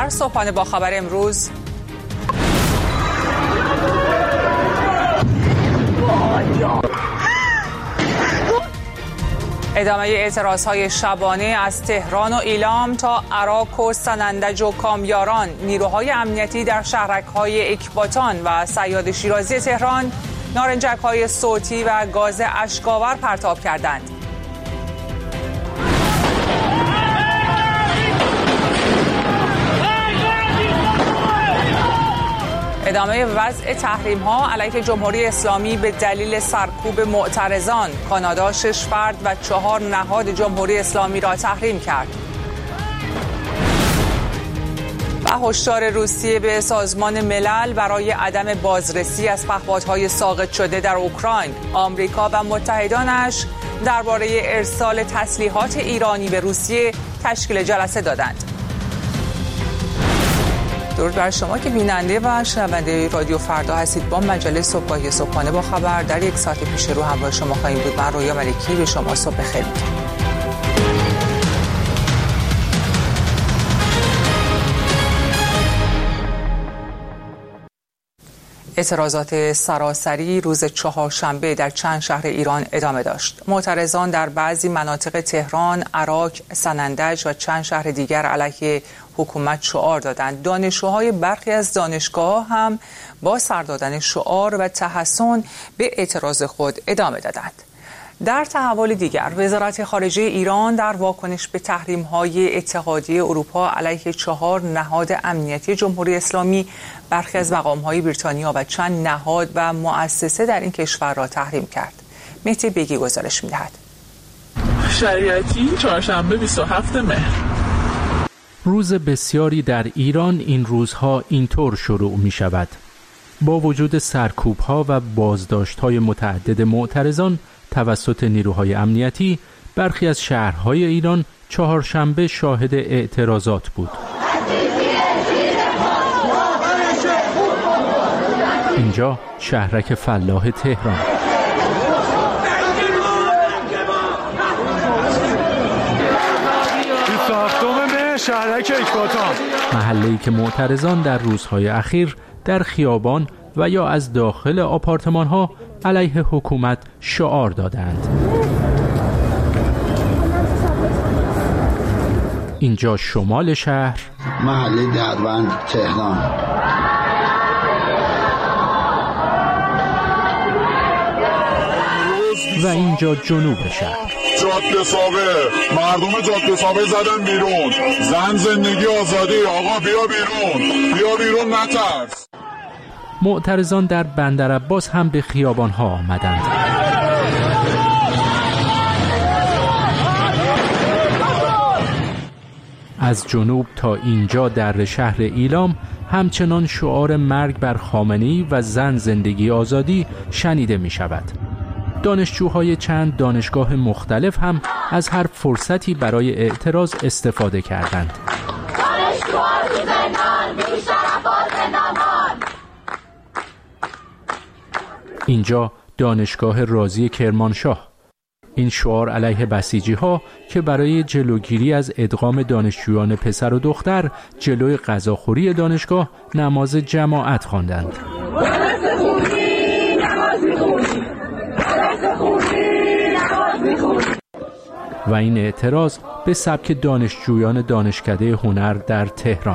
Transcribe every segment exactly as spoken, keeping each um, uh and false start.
در صبحانه با خبر امروز ادامه اعتراضهای شبانه از تهران و ایلام تا عراق و سنندج و کامیاران. نیروهای امنیتی در شهرک‌های اکباتان و صیاد شیرازی تهران نارنجک‌های صوتی و گاز اشک‌آور پرتاب کردند. ادامه وضع تحریم‌ها علیه جمهوری اسلامی به دلیل سرکوب معترضان. کانادا شش فرد و چهار نهاد جمهوری اسلامی را تحریم کرد. و هشدار روسیه به سازمان ملل برای عدم بازرسی از پهپادهای ساقط شده در اوکراین. آمریکا و متحدانش درباره ارسال تسلیحات ایرانی به روسیه تشکیل جلسه دادند. درود بر شما که بیننده و شنونده رادیو فردا هستید. با مجله صبحگاهی صبحانه با خبر در یک ساعت پیش رو همراه شما خواهیم بود. من رویا ملکی به شما صبح بخیر میگم. اعتراضات سراسری روز چهارشنبه در چند شهر ایران ادامه داشت. معترضان در بعضی مناطق تهران، عراق، سنندج و چند شهر دیگر علیه حکومت شعار دادند. دانشجوهای برخی از دانشگاه‌ها هم با سر دادن شعار و تحسن به اعتراض خود ادامه دادند. در تحول دیگر، وزارت خارجه ایران در واکنش به تحریم‌های اتحادیه اروپا علیه چهار نهاد امنیتی جمهوری اسلامی برخی از مقام‌های بریتانیا و چند نهاد و مؤسسه در این کشور را تحریم کرد. مهدی بیگی گزارش می‌دهد. شریعتی چهارشنبه بیست و هفتم مهر. روز بسیاری در ایران این روزها اینطور شروع می‌شود. با وجود سرکوب‌ها و بازداشت‌های متعدد معترضان توسط نیروهای امنیتی، برخی از شهرهای ایران چهارشنبه شاهد اعتراضات بود. اینجا شهرک فلاح تهران. بیست و هفتم مهر شهرک اکباتان، محله‌ای که معترضان در روزهای اخیر در خیابان و یا از داخل آپارتمان‌ها علیه حکومت شعار دادند. اینجا شمال شهر، محله دروند تهران. و اینجا جنوب شهر. جاده سابه، مردم جاده سابه زدن بیرون. زن، زندگی، آزادی. آقا بیا بیرون، بیا بیرون، نترس. معترضان در بندرعباس هم به خیابان‌ها آمدند. از جنوب تا اینجا در شهر ایلام همچنان شعار مرگ بر خامنه‌ای و زن، زندگی، آزادی شنیده می شود. دانشجوهای چند دانشگاه مختلف هم از هر فرصتی برای اعتراض استفاده کردند. اینجا دانشگاه رازی کرمانشاه. این شعار علیه بسیجی ها که برای جلوگیری از ادغام دانشجویان پسر و دختر جلوی غذاخوری دانشگاه نماز جماعت خواندند. و این اعتراض به سبک دانشجویان دانشکده هنر در تهران.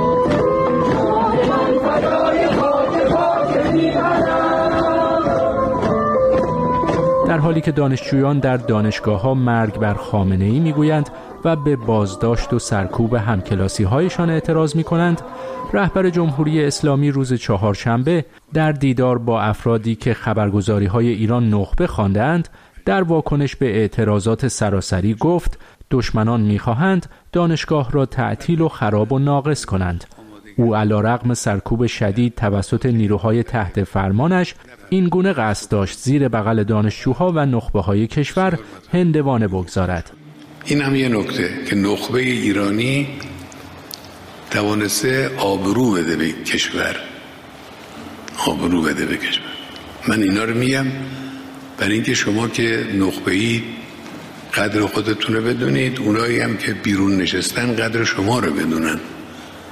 در حالی که دانشجویان در دانشگاه‌ها مرگ بر خامنه‌ای میگویند و به بازداشت و سرکوب همکلاسی‌هایشان اعتراض می‌کنند، رهبر جمهوری اسلامی روز چهارشنبه در دیدار با افرادی که خبرگزاری‌های ایران نخبه خواندند، در واکنش به اعتراضات سراسری گفت دشمنان می‌خواهند دانشگاه را تعطیل و خراب و ناقص کنند. او علیرغم سرکوب شدید توسط نیروهای تحت فرمانش این گونه قصد داشت زیر بغل دانشجوها و نخبه‌های کشور هندوانه بگذارد. این هم یه نکته که نخبه ایرانی توانسته آبرو بده به کشور، آبرو بده به کشور. من اینا رو میگم برای اینکه شما که نخبه‌ای قدر خودتون رو بدونید، اونایی هم که بیرون نشستن قدر شما رو بدونن.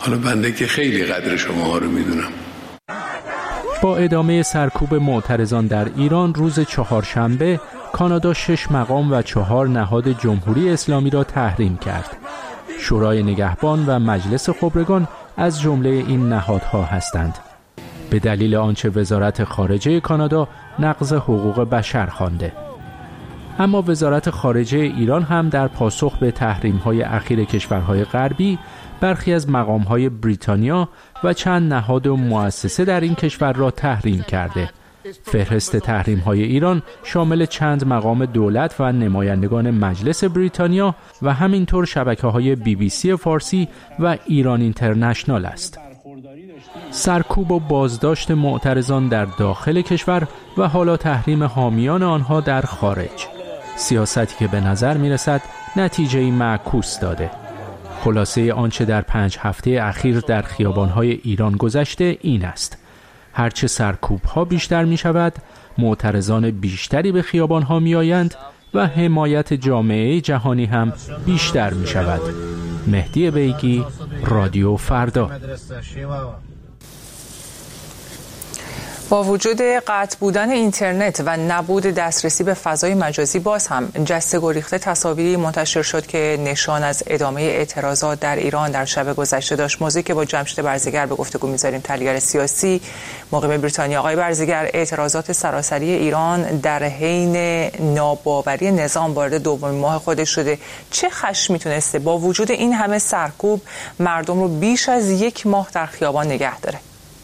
حالا بنده که خیلی قدر شماها رو میدونم. با ادامه سرکوب معترضان در ایران روز چهارشنبه کانادا شش مقام و چهار نهاد جمهوری اسلامی را تحریم کرد. شورای نگهبان و مجلس خبرگان از جمله این نهادها هستند. به دلیل آنچه وزارت خارجه کانادا نقض حقوق بشر خوانده. اما وزارت خارجه ایران هم در پاسخ به تحریم‌های اخیر کشورهای غربی برخی از مقام‌های بریتانیا و چند نهاد و مؤسسه در این کشور را تحریم کرده. فهرست تحریم‌های ایران شامل چند مقام دولت و نمایندگان مجلس بریتانیا و همینطور شبکه‌های بی بی سی فارسی و ایران اینترنشنال است. سرکوب و بازداشت معترضان در داخل کشور و حالا تحریم حامیان آنها در خارج. سیاستی که به نظر می‌رسد نتیجه‌ای معکوس داده. خلاصه آنچه در پنج هفته اخیر در خیابان‌های ایران گذشته این است: هرچه سرکوب‌ها بیشتر می‌شود، معترضان بیشتری به خیابان‌ها می‌آیند و حمایت جامعه جهانی هم بیشتر می‌شود. مهدی بیگی، رادیو فردا. با وجود قطع بودن اینترنت و نبود دسترسی به فضای مجازی باز هم جسته گریخته تصاویری منتشر شد که نشان از ادامه اعتراضات در ایران در شب گذشته داشت. موضوعی که با جمشید برزگر به گفتگو می‌ذاریم، تحلیلگر سیاسی مقیم بریتانیا. آقای برزگر، اعتراضات سراسری ایران در حین ناباوری نظام وارد دومین ماه خودش شده. چه خشم میتونسته با وجود این همه سرکوب مردم رو بیش از یک ماه در خیابان نگه داره؟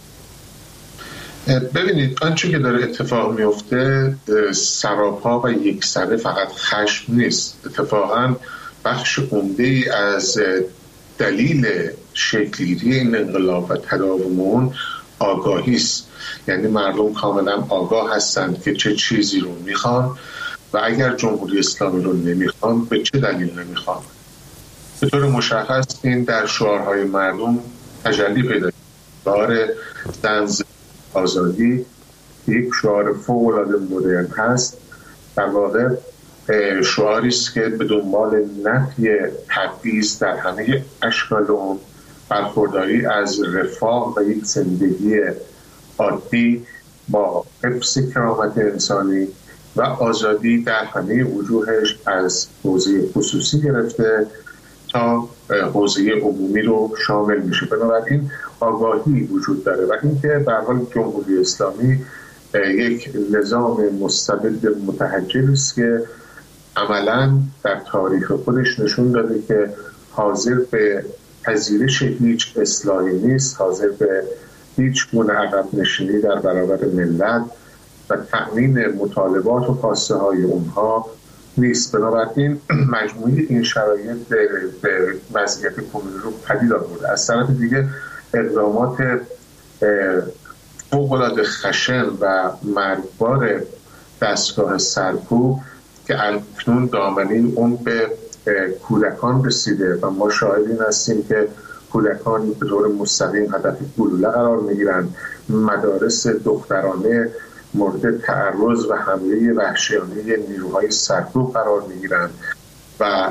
ببینید، آنچه که داره اتفاق میفته سراپا و یک سره فقط خشم نیست. اتفاقا بخش عمده‌ای از دلیل شکل‌گیری این انقلاب و تداوم اون آگاهی است. یعنی مردم کاملا آگاه هستند که چه چیزی رو میخوان و اگر جمهوری اسلامی رو نمیخوان به چه دلیل نمیخوان. به طور مشخص این در شعارهای مردم تجلی پیدا کرده. شعار زن آزادی یک شعار فوق‌العاده مدرن هست. در واقع شعاری است که به دنبال نفی تبعیض در همه اشکال اون، برخورداری از رفاه و یک زندگی عادی با حفظ کرامت انسانی و آزادی در همه وجوهش، از حوزه خصوصی گرفته تا حوزه عمومی رو شامل میشه. بنابراین آگاهی وجود داره و اینکه به هر حال جمهوری اسلامی یک نظام مستبد متحجر است که عملاً در تاریخ خودش نشون داده که حاضر به پذیرش هیچ اصلاحی نیست، حاضر به هیچ گونه عقب نشینی در برابر ملت و تأمین مطالبات و خواسته های اونها نیست. بنابراین مجموعه این شرایط به وضعیت کنونی رو پدید آورده. از طرف دیگه اقدامات فوق‌العاده خشن و مرگبار دستگاه سرکوب که اکنون دامنه اون به کودکان رسیده و ما شاهدین هستیم که کودکان به طور مستقیم هدف گلوله قرار میگیرند. مدارس دخترانه مورد تعرض و حمله وحشیانه نیروهای سرکوب قرار میگیرند و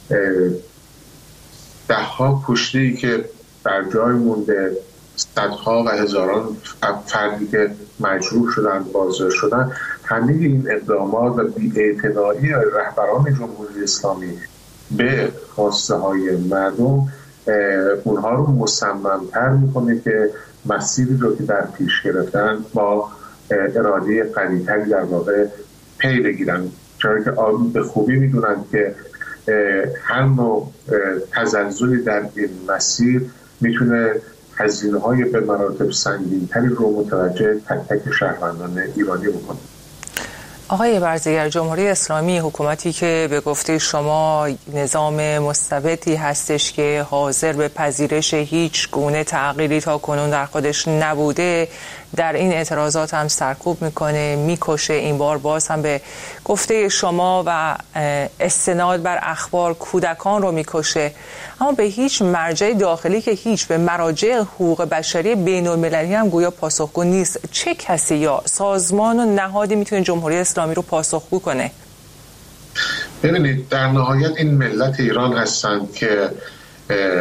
دهها کشته‌ای که در جای مونده، صدها و هزاران فردی که مجروح شدن، بازداشت شدن. همه این اقدامات و بی‌اعتنایی رهبران جمهوری اسلامی به خواسته های مردم اونها رو مصمم‌تر میکنه که مسیری رو که در پیش گرفتن با اراده قوی‌تری در واقع پی بگیرن، چرا که به خوبی میدونن که هر نوع تزلزلی در این مسیر میتونه هزینه‌های به مراتب سنگین‌تری رو متوجه تک تک شهروندان ایرانی بکنه. آقای برزگر، جمهوری اسلامی حکومتی که به گفته شما نظام مستبدی هستش که حاضر به پذیرش هیچ گونه تغییری تا کنون در خودش نبوده، در این اعتراضات هم سرکوب میکنه، میکشه. این بار باز هم به گفته شما و استناد بر اخبار کودکان رو میکشه. اما به هیچ مرجع داخلی که هیچ به مراجع حقوق بشری بین المللی هم گویا پاسخگو نیست. چه کسی یا سازمان و نهادی میتونه جمهوری اسلامی رو پاسخگو کنه؟ ببینید، در نهایت این ملت ایران هستند که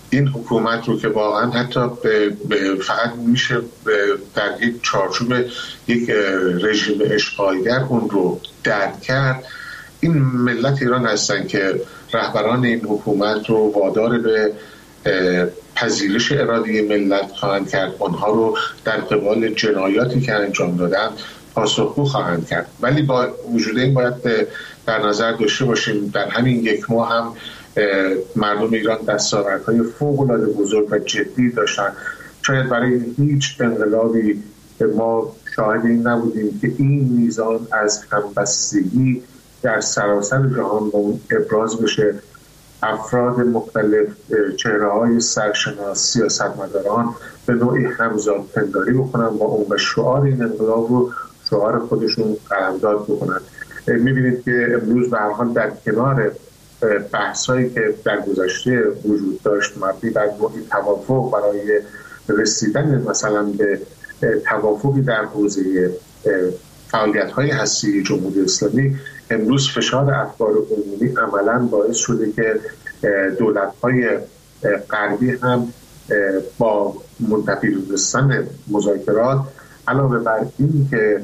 این حکومت رو که واقعا حتی فقط میشه در یک چارچوب یک رژیم اشغالگر اون رو درک کرد، این ملت ایران هستن که رهبران این حکومت رو وادار به پذیرش اراده ملت خواهند کرد، آنها رو در قبال جنایاتی که انجام دادن پاسخگو خواهند کرد. ولی با وجود این باید در نظر داشته باشیم در همین یک ماه هم مردم ایران دستاوردهای فوق‌العاده بزرگ و جدی داشتن. شاید برای هیچ انقلابی ما شاهد این نبودیم که این میزان از همبستگی در سراسر جهان با اون ابراز بشه. افراد مختلف، چهره‌های سرشناس، سیاستمداران به نوعی همزاد پنداری بکنن با اون و شعار این انقلاب رو شعار خودشون قلمداد بکنن. میبینید که امروز به هر حال در کنار بحثایی که در گذشته وجود داشت مبنی بر نوعی توافق برای رسیدن مثلا به توافقی در حوزه فعالیت‌های هستی جمهوری اسلامی، امروز فشار افکار عمومی عملاً باعث شده که دولت‌های غربی هم با منتفی دونستن مذاکرات علاوه بر این که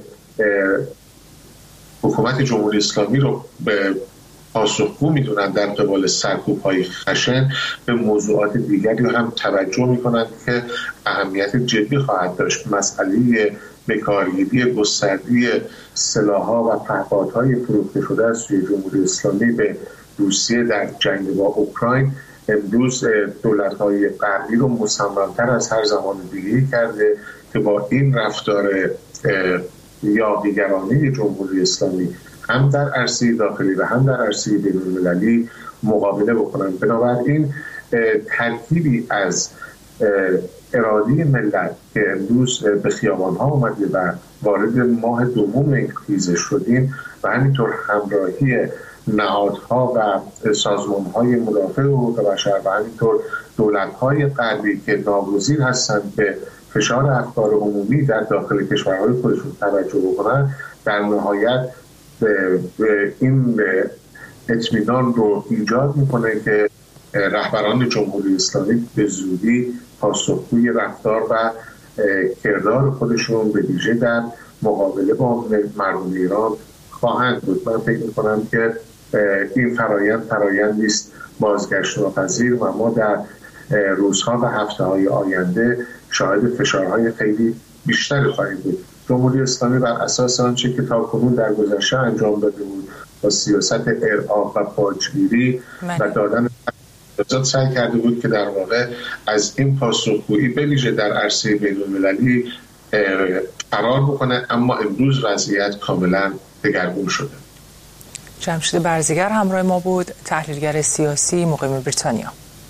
حکومت جمهوری اسلامی رو به پاسخگو میدونن در قبال سرکوب‌های خشن، به موضوعات دیگری هم توجه میکنند که اهمیت جدی خواهد داشت. مسئله بکارگیری گسترده سلاح‌ها و پهپادهای فروخته شده از سوی جمهوری اسلامی به روسیه در جنگ با اوکراین امروز دولت‌های غربی رو مصمم‌تر از هر زمان دیگری کرده که با این رفتار یاغیگرانه جمهوری اسلامی هم در عرصه داخلی و هم در عرصه بین‌المللی مقابله بکنن. بنابراین ترکیبی از اراده ملت که امروز به خیابان‌ها اومده و وارد ماه دوم این خیزش شدیم و همینطور همراهی نهادها و سازمان‌های مدافع حقوق بشر و همینطور دولت‌های غربی که ناگزیر هستند به فشار افکار عمومی در داخل کشورهای خودشون توجه بکنن، در نهایت این اطمینان رو ایجاد میکنه که رهبران جمهوری اسلامی به زودی پاسخگوی رفتار و کردار خودشون به ویژه در مقابله با مردم ایران خواهند بود. من فکر میکنم که این فرایند فرایندی است بازگشت ناپذیر و ما در روزها و هفته‌های آینده شاهد فشارهای خیلی بیشتری خواهیم بود. جمهوری اسلامی بر اساس آنچه که تاکنون در گذشته انجام داده بود با سیاست ارعاب و باجگیری و دادن اجازه سعی کرده بود که در واقع از این پاسخگویی به ویژه در عرصه بین‌المللی فرار بکنه، اما امروز وضعیت کاملا دگرگون شده. جمشید برزگر همراه ما بود، تحلیلگر سیاسی مقیم بریتانیا.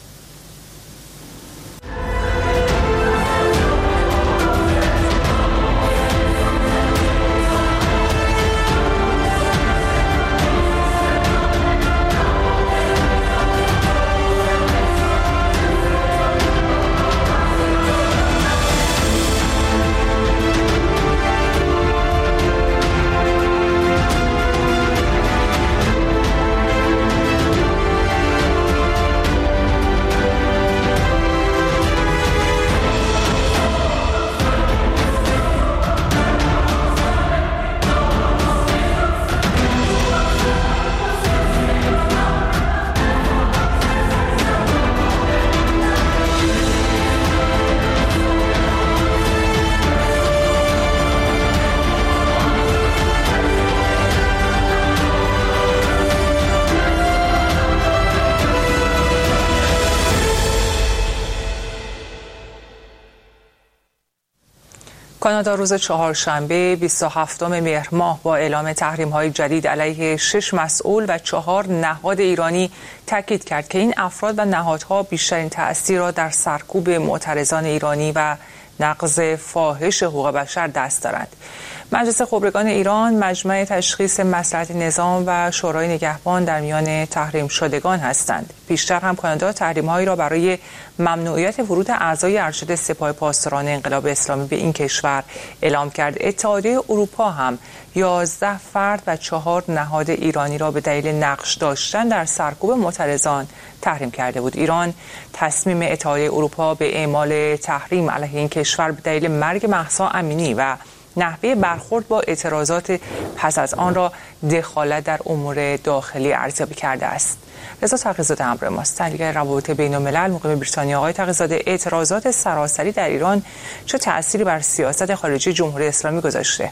کانادا روز چهارشنبه بیست و هفتم مهر ماه با اعلام تحریم‌های جدید علیه شش مسئول و چهار نهاد ایرانی تاکید کرد که این افراد و نهادها بیشترین تأثیر را در سرکوب معترضان ایرانی و نقض فاحش حقوق بشر دست دارند. مجلس خبرگان ایران مجمع تشخیص مصلحت نظام و شورای نگهبان در میان تحریم شدگان هستند. پیشتر هم کانادا تحریم‌هایی را برای ممنوعیت ورود اعضای ارشد سپاه پاسداران انقلاب اسلامی به این کشور اعلام کرد. اتحادیه اروپا هم یازده فرد و چهار نهاد ایرانی را به دلیل نقش داشتن در سرکوب معترضان تحریم کرده بود. ایران تصمیم اتحادیه اروپا به اعمال تحریم علیه این کشور به دلیل مرگ مهسا امینی و نحوه برخورد با اعتراضات پس از آن را دخالت در امور داخلی ارزیابی کرده است. رضا تقی‌زاده همراه ماست، تحلیلگر روابط بین‌الملل مقیم بریتانیا. آقای تقی‌زاده، اعتراضات سراسری در ایران چه تأثیری بر سیاست خارجی جمهوری اسلامی گذاشته؟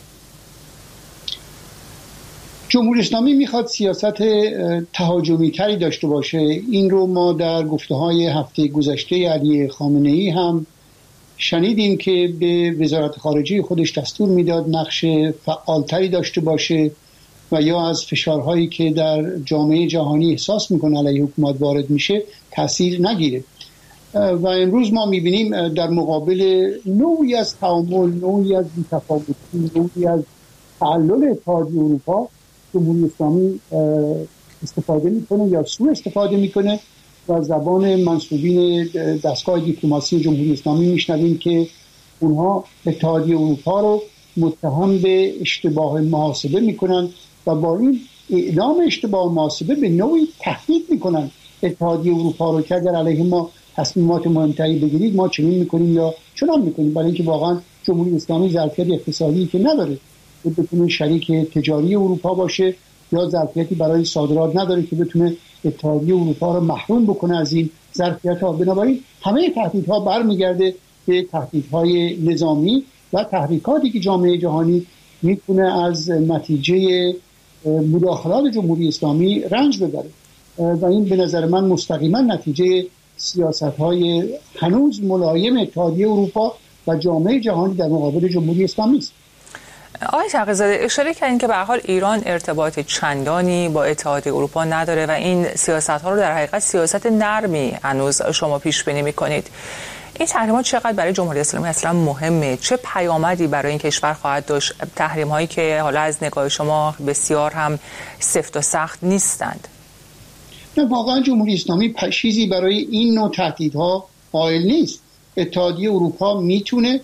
جمهوری اسلامی میخواد سیاست تهاجمی تری داشته باشه. این رو ما در گفته‌های هفته گذشته علی خامنه‌ای هم شنیدیم که به وزارت خارجه خودش دستور میداد نقش فعالتری داشته باشه و یا از فشارهایی که در جامعه جهانی احساس میکنه علیه حکومت وارد میشه تأثیر نگیره. و امروز ما میبینیم در مقابل نوعی از تعامل، نوعی از بی‌تفاوتی، نوعی از تعلل اتحادیه اروپا، جمهوری اسلامی استفاده میکنه یا سوء استفاده میکنه و زبان منسوبین دستگاه دیپلماسی جمهوری اسلامی میشنویم که اونها اتحادیه اروپا رو متهم به اشتباه محاسبه میکنن و با این اعلام اشتباه محاسبه به نوعی تهدید میکنن اتحادیه اروپا رو که اگر علیه ما تصمیمات مهمتری بگیرید ما چنین میکنیم یا چنان میکنیم، برای اینکه واقعا جمهوری اسلامی ظرفیت اقتصادی که نداره که بتونه شریک تجاری اروپا باشه یا ظرفیتی برای صادرات نداره که بتونه اتحادیه اروپا رو محروم بکنه از این ظرفیت‌ها. بنابراین همه تهدیدها برمیگرده به تهدیدهای نظامی و تحریکاتی که جامعه جهانی میتونه از نتیجه مداخلات جمهوری اسلامی رنج ببره و این به نظر من مستقیما نتیجه سیاست‌های هنوز ملایم اتحادیه اروپا و جامعه جهانی در مقابل جمهوری اسلامی است. آقای تقی‌زاده، اشاره کردین که به هر حال ایران ارتباط چندانی با اتحادیه اروپا نداره و این سیاست‌ها رو در حقیقت سیاست نرمی هنوز شما پیش بینی می‌کنید. این تحریم‌ها چقدر برای جمهوری اسلامی اصلا مهمه؟ چه پیامدی برای این کشور خواهد داشت؟ تحریم‌هایی که حالا از نگاه شما بسیار هم سفت و سخت نیستند. نه، واقعا جمهوری اسلامی چیزی برای این نوع تهدیدها قائل نیست. اتحادیه اروپا میتونه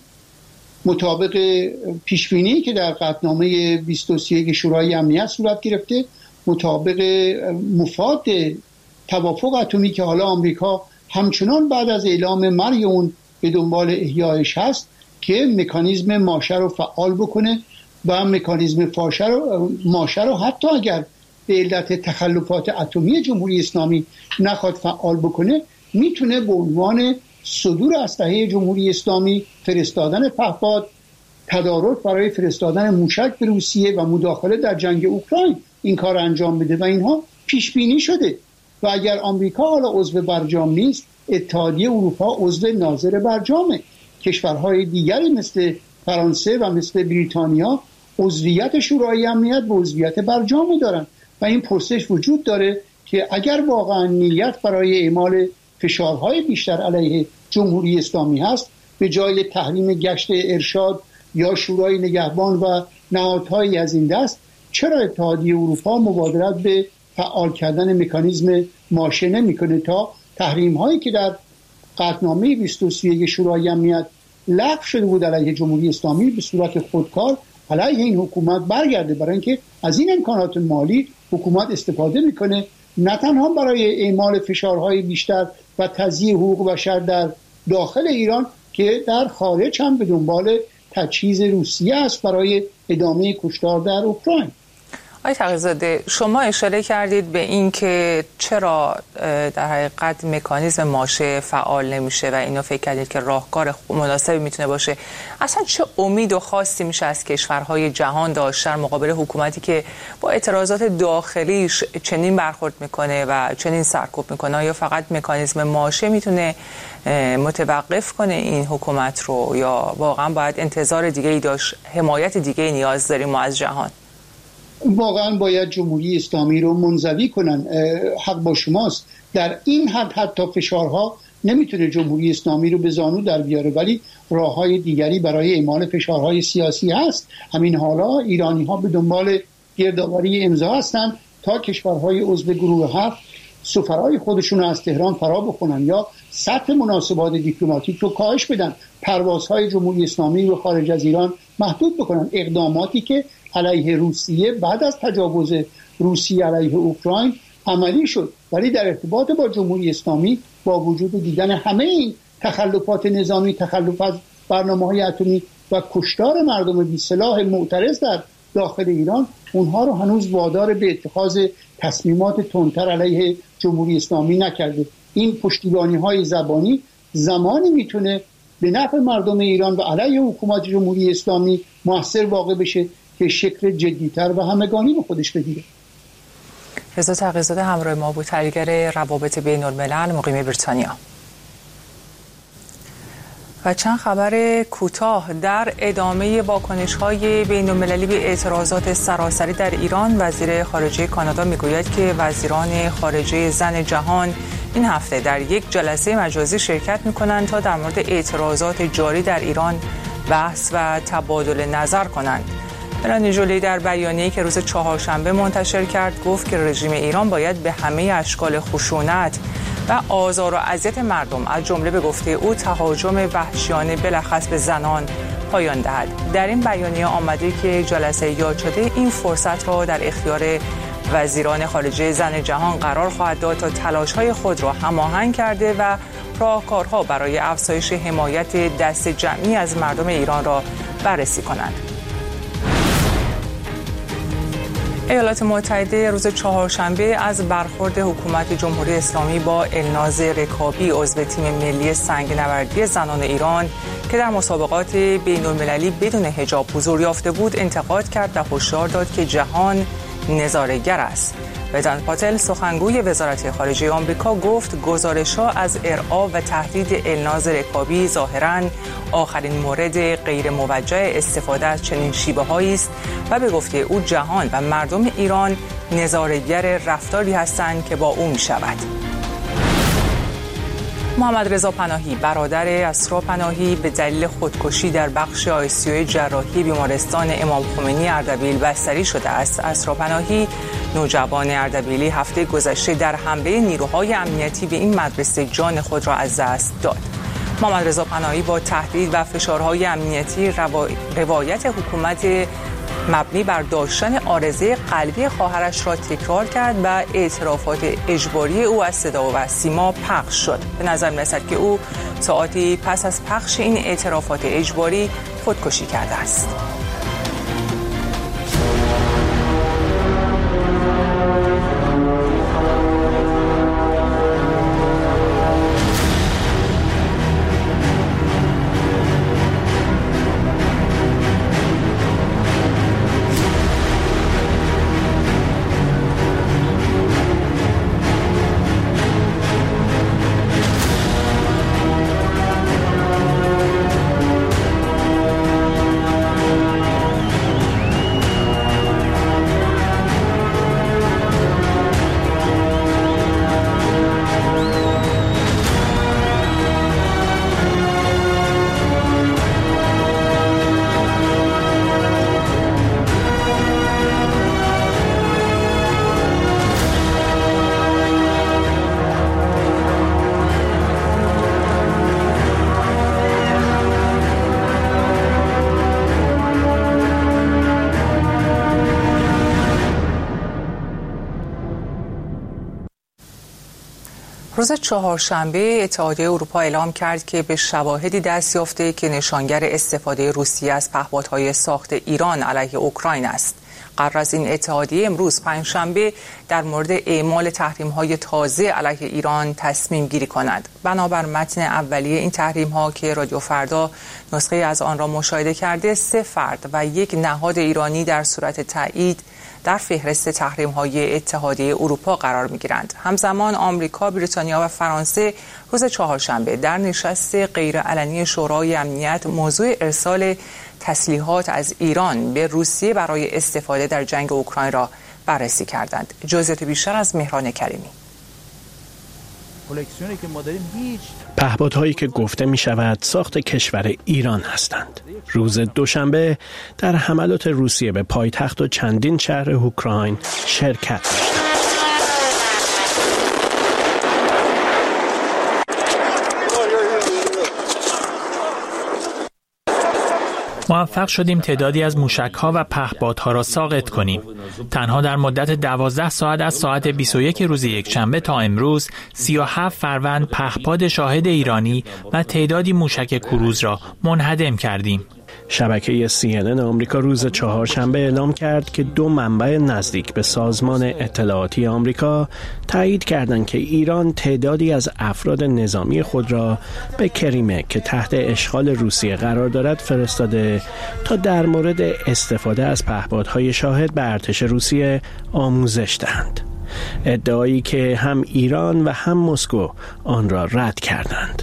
مطابق پیشبینی که در قطعنامه بیست و سه شورای امنیت صورت گرفته، مطابق مفاد توافق اتمی که حالا آمریکا همچنان بعد از اعلام مرگ اون به دنبال احیایش هست، که مکانیزم ماشه رو فعال بکنه و مکانیزم فاشه رو ماشه رو حتی اگر به علت تخلفات اتمی جمهوری اسلامی نخواد فعال بکنه، میتونه به عنوان صدور اسلحه جمهوری اسلامی، فرستادن پهپاد، تدارک برای فرستادن موشک به روسیه و مداخله در جنگ اوکراین این کار انجام بده و اینها پیش بینی شده. و اگر آمریکا حالا عضو برجام نیست، اتحادیه اروپا عضو ناظر برجامه. کشورهای دیگری مثل فرانسه و مثل بریتانیا عضویت شورای امنیت به عضویت برجام دارن و این پرسش وجود داره که اگر واقعا نیت برای اعمال فشارهای بیشتر علیه جمهوری اسلامی هست، به جای تحریم گشت ارشاد یا شورای نگهبان و نهادهایی از این دست، چرا اتحادیه اروپا مبادرت به فعال کردن مکانیزم ماشه نمی‌کنه تا تحریم هایی که در قطعنامه بیست و سه شورای امنیت لغو شده بود علیه جمهوری اسلامی به صورت خودکار علیه این حکومت برگرده، برای اینکه از این امکانات مالی حکومت استفاده میکنه نه تنها برای اعمال فشارهای بیشتر و تضییع حقوق بشر در داخل ایران، که در خارج هم به دنبال تجهیز روسیه است برای ادامه کشتار در اوکراین. آقای تقی‌زاده، شما اشاره کردید به این که چرا در حقیقت مکانیزم ماشه فعال نمیشه و اینو فکر کردید که راهکار مناسبی میتونه باشه. اصلا چه امید و خاصی میشه از کشورهای جهان داشت در مقابل حکومتی که با اعتراضات داخلیش چنین برخورد میکنه و چنین سرکوب میکنه؟ یا فقط مکانیزم ماشه میتونه متوقف کنه این حکومت رو، یا واقعا باید انتظار دیگه‌ای داشت، حمایت دیگه‌ای نیاز داریم ما از جهان؟ واقعا باید جمهوری اسلامی رو منزوی کنن. حق با شماست، در این حد حتی فشارها نمیتونه جمهوری اسلامی رو به زانو در بیاره، ولی راههای دیگری برای اعمال فشارهای سیاسی هست. همین حالا ایرانی ها به دنبال گردآوری امضا هستند تا کشورهای عضو گروه هفت سفرهای خودشون رو از تهران فرا بکنن یا سطح مناسبات دیپلماتیک رو کاهش بدن، پروازهای جمهوری اسلامی رو خارج از ایران محدود بکنن. اقداماتی که علیه روسیه بعد از تجاوز روسیه علیه اوکراین عملی شد، ولی در ارتباط با جمهوری اسلامی با وجود دیدن همه این تخلفات نظامی، تخلف از برنامه‌های اتمی و کشتار مردم بی سلاح معترض در داخل ایران، اونها رو هنوز وادار به اتخاذ تصمیمات تندتر علیه جمهوری اسلامی نکرده. این پشتیبانی‌های زبانی زمانی میتونه به نفع مردم ایران و علیه حکومت جمهوری اسلامی موثر واقع بشه که شکل جدی‌تر و همگانی به خودش بگیره. رضا تقی‌زاده همراه ما بود، تحلیلگر روابط بین‌الملل مقیم بریتانیا. و چند خبر کوتاه در ادامه واکنش‌های بین‌المللی به اعتراضات سراسری در ایران، وزیر خارجه کانادا میگوید که وزیران خارجه زن جهان این هفته در یک جلسه مجازی شرکت می‌کنند تا در مورد اعتراضات جاری در ایران بحث و تبادل نظر کنند. ملانی ژولی در بیانیه‌ای که روز چهارشنبه منتشر کرد گفت که رژیم ایران باید به همه اشکال خشونت و آزار و اذیت مردم از جمله به گفته او تهاجم وحشیانه بلخص به زنان پایان دهد. در این بیانیه آمده که جلسه یاد شده این فرصت را در اختیار وزیران خارجه زن جهان قرار خواهد داد تا تلاش‌های خود را هماهنگ کرده و راهکارها برای افزایش حمایت دست جمعی از مردم ایران را بررسی کنند. ایالات متحده روز چهارشنبه از برخورد حکومت جمهوری اسلامی با الناز رکابی عضو تیم ملی سنگ‌نوردی زنان ایران که در مسابقات بین‌المللی بدون حجاب حضور یافته بود انتقاد کرد و هشدار داد که جهان نظاره‌گر است. ودانت پاتل سخنگوی وزارت خارجه آمریکا گفت گزارش‌ها از ارعاب و تهدید الناز رکابی ظاهراً آخرین مورد غیر موجه استفاده از چنین شیوه‌هایی است و به گفته او جهان و مردم ایران نظاره‌گر رفتاری هستند که با او می‌شود. محمد رضا پناهی برادر اسرا پناهی به دلیل خودکشی در بخش آی سی یو جراحی بیمارستان امام خمینی اردبیل بستری شده است. اسرا پناهی نوجوان اردبیلی هفته گذشته در حمله نیروهای امنیتی به این مدرسه جان خود را از دست داد. محمد رضا پناهی با تهدید و فشارهای امنیتی روایت حکومت مبنی بر داشتن عارضه قلبی خواهرش را تکرار کرد و اعترافات اجباری او از صدا و سیما پخش شد. به نظر می‌رسد که او ساعاتی پس از پخش این اعترافات اجباری خودکشی کرده است. روز چهارشنبه اتحادیه اروپا اعلام کرد که به شواهدی دست یافته که نشانگر استفاده روسیه از پهپادهای ساخت ایران علیه اوکراین است. قرار است این اتحادیه امروز پنجشنبه در مورد اعمال تحریم‌های تازه علیه ایران تصمیم گیری کند. بنابر متن اولیه این تحریم‌ها که رادیو فردا نسخه از آن را مشاهده کرده، سه فرد و یک نهاد ایرانی در صورت تایید در فهرست تحریم‌های اتحادیه اروپا قرار می‌گیرند. همزمان آمریکا، بریتانیا و فرانسه روز چهارشنبه در نشست غیرعلنی شورای امنیت موضوع ارسال تسلیحات از ایران به روسیه برای استفاده در جنگ اوکراین را بررسی کردند. جزئیات بیشتر از مهران کریمی. پهپادهایی که گفته می شود ساخت کشور ایران هستند. روز دوشنبه در حملات روسیه به پایتخت و چندین شهر اوکراین شرکت داشتند. موفق شدیم تعدادی از موشک‌ها و پهپادها را ساقط کنیم. تنها در مدت دوازده ساعت از ساعت بیست و یک روز یکشنبه تا امروز سی و هفت فروند پهپاد شاهد ایرانی و تعدادی موشک کروز را منهدم کردیم. شبکه سی ان ان آمریکا روز چهارشنبه اعلام کرد که دو منبع نزدیک به سازمان اطلاعاتی آمریکا تایید کردند که ایران تعدادی از افراد نظامی خود را به کریمه که تحت اشغال روسیه قرار دارد فرستاده تا در مورد استفاده از پهپادهای شاهد به ارتش روسیه آموزش دهند. ادعایی که هم ایران و هم مسکو آن را رد کردند.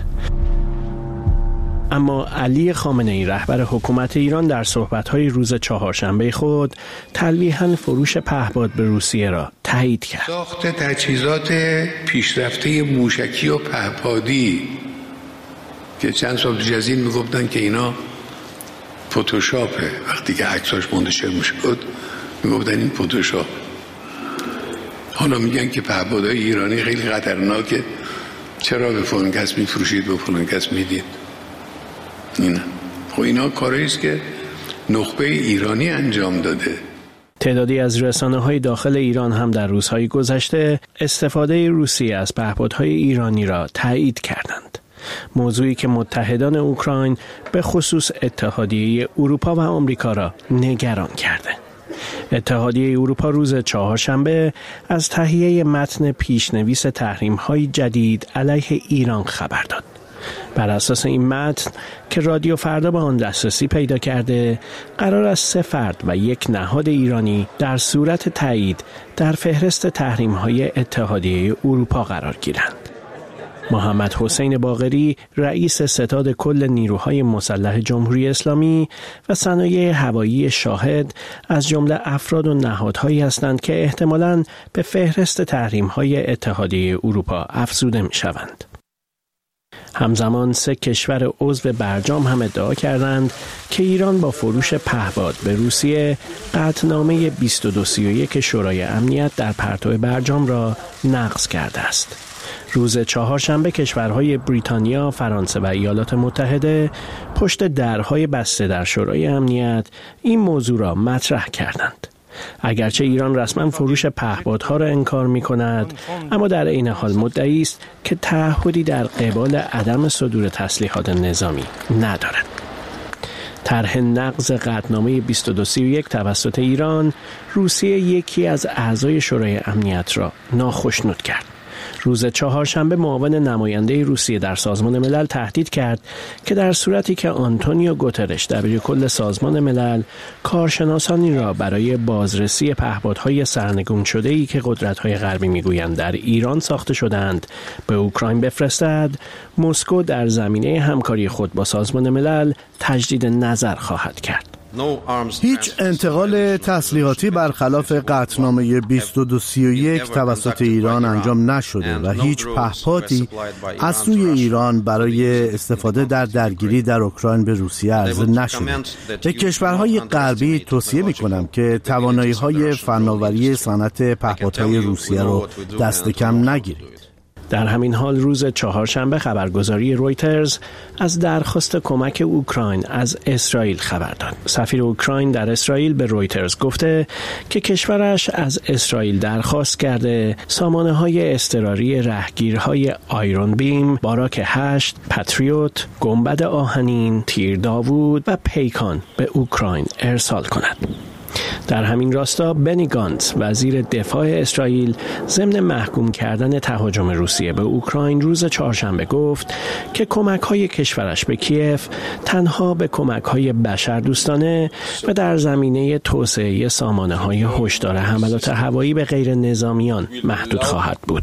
اما علی خامنه‌ای رهبر حکومت ایران در صحبت‌های روز چهارشنبه خود تلویحاً فروش پهپاد به روسیه را تایید کرد. ساخت تجهیزات پیشرفته موشکی و پهپادی که چند سال پیش از این میگفتن که اینا فتوشاپه، وقتی که عکساش منتشر میشد میگفتن این فتوشاپ. حالا میگن که پهپادهای ایرانی خیلی خطرناکه، چرا به فلان کس میفروشید به فلان کس میدید؟ اینا خب اینا کاری است که نخبه ایرانی انجام داده. تعدادی از رسانه‌های داخل ایران هم در روزهای گذشته استفاده روسیه از پهپادهای ایرانی را تایید کردند. موضوعی که متحدان اوکراین به خصوص اتحادیه اروپا و آمریکا را نگران کرده. اتحادیه اروپا روز چهارشنبه از تهیه متن پیشنویس تحریم‌های جدید علیه ایران خبر داد. بر اساس این متن که رادیو فردا به آن دسترسی پیدا کرده، قرار است سه فرد و یک نهاد ایرانی در صورت تایید در فهرست تحریم‌های اتحادیه اروپا قرار گیرند. محمد حسین باقری رئیس ستاد کل نیروهای مسلح جمهوری اسلامی و صنایع هوایی شاهد از جمله افراد و نهادهایی هستند که احتمالاً به فهرست تحریم‌های اتحادیه اروپا افزوده می‌شوند. همزمان سه کشور عضو برجام هم ادعا کردند که ایران با فروش پهپاد به روسیه قطعنامه بیست و دو سی و یک شورای امنیت در پرتو برجام را نقض کرده است. روز چهارشنبه کشورهای بریتانیا، فرانسه و ایالات متحده پشت درهای بسته در شورای امنیت این موضوع را مطرح کردند. اگرچه ایران رسما فروش پهپادها را انکار می کند، اما در این حال مدعی است که تعهدی در قبال عدم صدور تسلیحات نظامی ندارد. طرح نقض قطعنامه بیست و دو سی و یک توسط ایران، روسیه یکی از اعضای شورای امنیت را ناخشنود کرد. روز چهارشنبه معاون نماینده روسیه در سازمان ملل تهدید کرد که در صورتی که آنتونیو گوترش دبیر کل سازمان ملل کارشناسانی را برای بازرسی پهپادهای سرنگون شده‌ای که قدرت‌های غربی می‌گویند در ایران ساخته شدند به اوکراین بفرستد، مسکو در زمینه همکاری خود با سازمان ملل تجدید نظر خواهد کرد. هیچ انتقال تسلیحاتی برخلاف قطعنامه بیست و دو سی و یک توسط ایران انجام نشده و هیچ پهپادی از سوی ایران برای استفاده در درگیری در اوکراین به روسیه عرضه نشده. به کشورهای غربی توصیه می‌کنم که توانایی‌های فناوری صنعت پهپادهای روسیه رو دست کم نگیرید. در همین حال روز چهارشنبه خبرگزاری رویترز از درخواست کمک اوکراین از اسرائیل خبر داد. سفیر اوکراین در اسرائیل به رویترز گفته که کشورش از اسرائیل درخواست کرده سامانه‌های اضطراری رهگیرهای آیرون بیم، باراک هشت، پاتریوت، گنبد آهنین، تیر داوود و پیکان به اوکراین ارسال کند. در همین راستا بنی گانتز وزیر دفاع اسرائیل ضمن محکوم کردن تهاجم روسیه به اوکراین روز چهارشنبه گفت که کمک‌های کشورش به کیف تنها به کمک‌های بشردوستانه و در زمینه توسعه سامانه‌های هشدار حملات هوایی به غیر نظامیان محدود خواهد بود.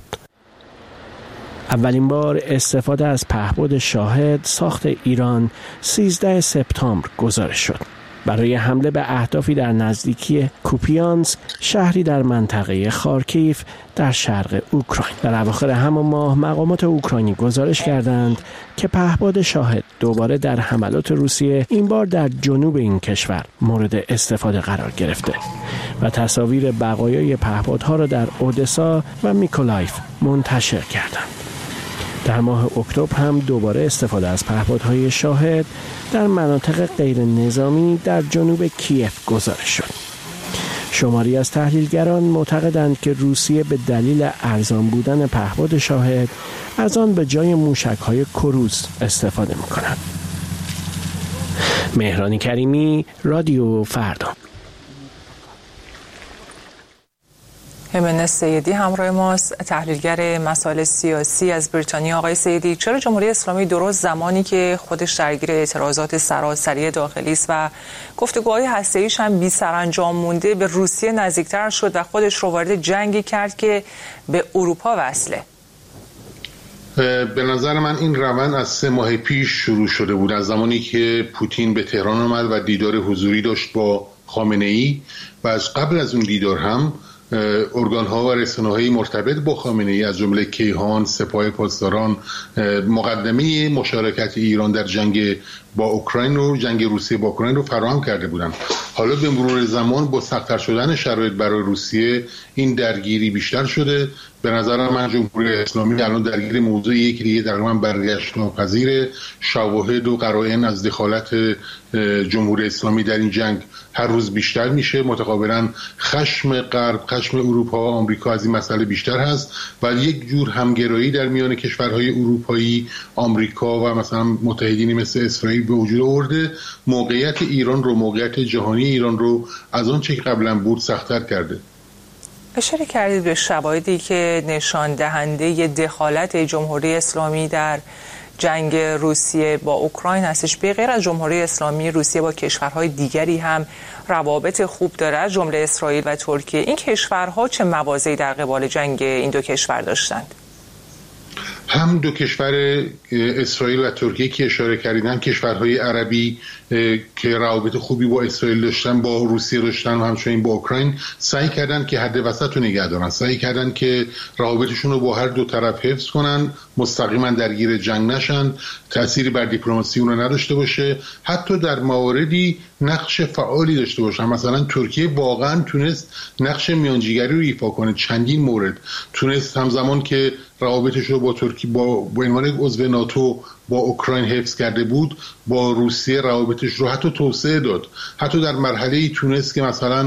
اولین بار استفاده از پهپاد شاهد ساخت ایران سیزده سپتامبر گزارش شد. برای حمله به اهدافی در نزدیکی کوپیانسک، شهری در منطقه خارکیف در شرق اوکراین. در اواخر همان ماه مقامات اوکراینی گزارش کردند که پهپاد شاهد دوباره در حملات روسیه، این بار در جنوب این کشور، مورد استفاده قرار گرفته و تصاویر بقایای پهپادها را در اودسا و میکولایف منتشر کردند. در ماه اکتبر هم دوباره استفاده از پهپادهای شاهد در مناطق غیر نظامی در جنوب کیف گزارش شد. شماری از تحلیلگران معتقدند که روسیه به دلیل ارزان بودن پهپاد شاهد از آن به جای موشک‌های کروز استفاده می‌کند. مهران کریمی، رادیو فردا. همنه سیدی همراه ماست، تحلیلگر مسائل سیاسی از بریتانیا. آقای سیدی، چرا جمهوری اسلامی درست زمانی که خودش درگیر اعتراضات سراسری داخلی است و گفتگوهای هسته‌ایش هم بی سرانجام مونده، به روسیه نزدیکتر شد و خودش رو وارد جنگی کرد که به اروپا وصله؟ به نظر من این روند از سه ماه پیش شروع شده بود، از زمانی که پوتین به تهران آمد و دیدار حضوری داشت با خامنه‌ای و از قبل از اون دیدار هم ارگان‌ها و رسانه‌های مرتبط با خامنه‌ای از جمله کیهان، سپاه پاسداران، مقدمه مشارکت ایران در جنگ با اوکراین رو، جنگ روسیه با اوکراین رو فراهم کرده بودند. حالا به مرور زمان با سخت‌تر شدن شرایط برای روسیه این درگیری بیشتر شده. به نظر من جمهوری اسلامی الان درگیر موضوعیه که دیگه تقریباً برگشت ناپذیر. شواهد و قرائن از دخالت جمهوری اسلامی در این جنگ هر روز بیشتر میشه. متقابلاً خشم غرب، خشم اروپا، آمریکا از این مسئله بیشتر هست و یک جور همگرایی در میان کشورهای اروپایی، آمریکا و مثلا متحدینی مثل اسرائیل به وجود آورده. موقعیت ایران رو، موقعیت جهانی ایران رو از اون چه قبلا بود سخت‌تر کرده. اشاره کردید به شواهدی که نشان دهنده دخالت جمهوری اسلامی در جنگ روسیه با اوکراین هستش. به غیر از جمهوری اسلامی، روسیه با کشورهای دیگری هم روابط خوب داره، از جمله اسرائیل و ترکیه. این کشورها چه مواضعی در قبال جنگ این دو کشور داشتند؟ هم دو کشور اسرائیل و ترکیه که اشاره کردن، کشورهای عربی که روابط خوبی با اسرائیل داشتن، با روسیه داشتن و همچنین با اوکراین، سعی کردن که حد وسط رو نگه دارن، سعی کردن که روابطشون رو با هر دو طرف حفظ کنن، مستقیما درگیر جنگ نشن، تأثیری بر دیپلماسی اون نداشته باشه، حتی در مواردی نقش فعالی داشته باشه. مثلا ترکیه واقعا تونست نقش میانجیگری رو ایفا کنه، چندین مورد تونست همزمان که روابطش رو با ترکیه با به عنوان عضو ناتو با اوکراین حفظ کرده بود، با روسیه روابطش رو حتی توسعه داد. حتی در مرحله‌ای تونست که مثلا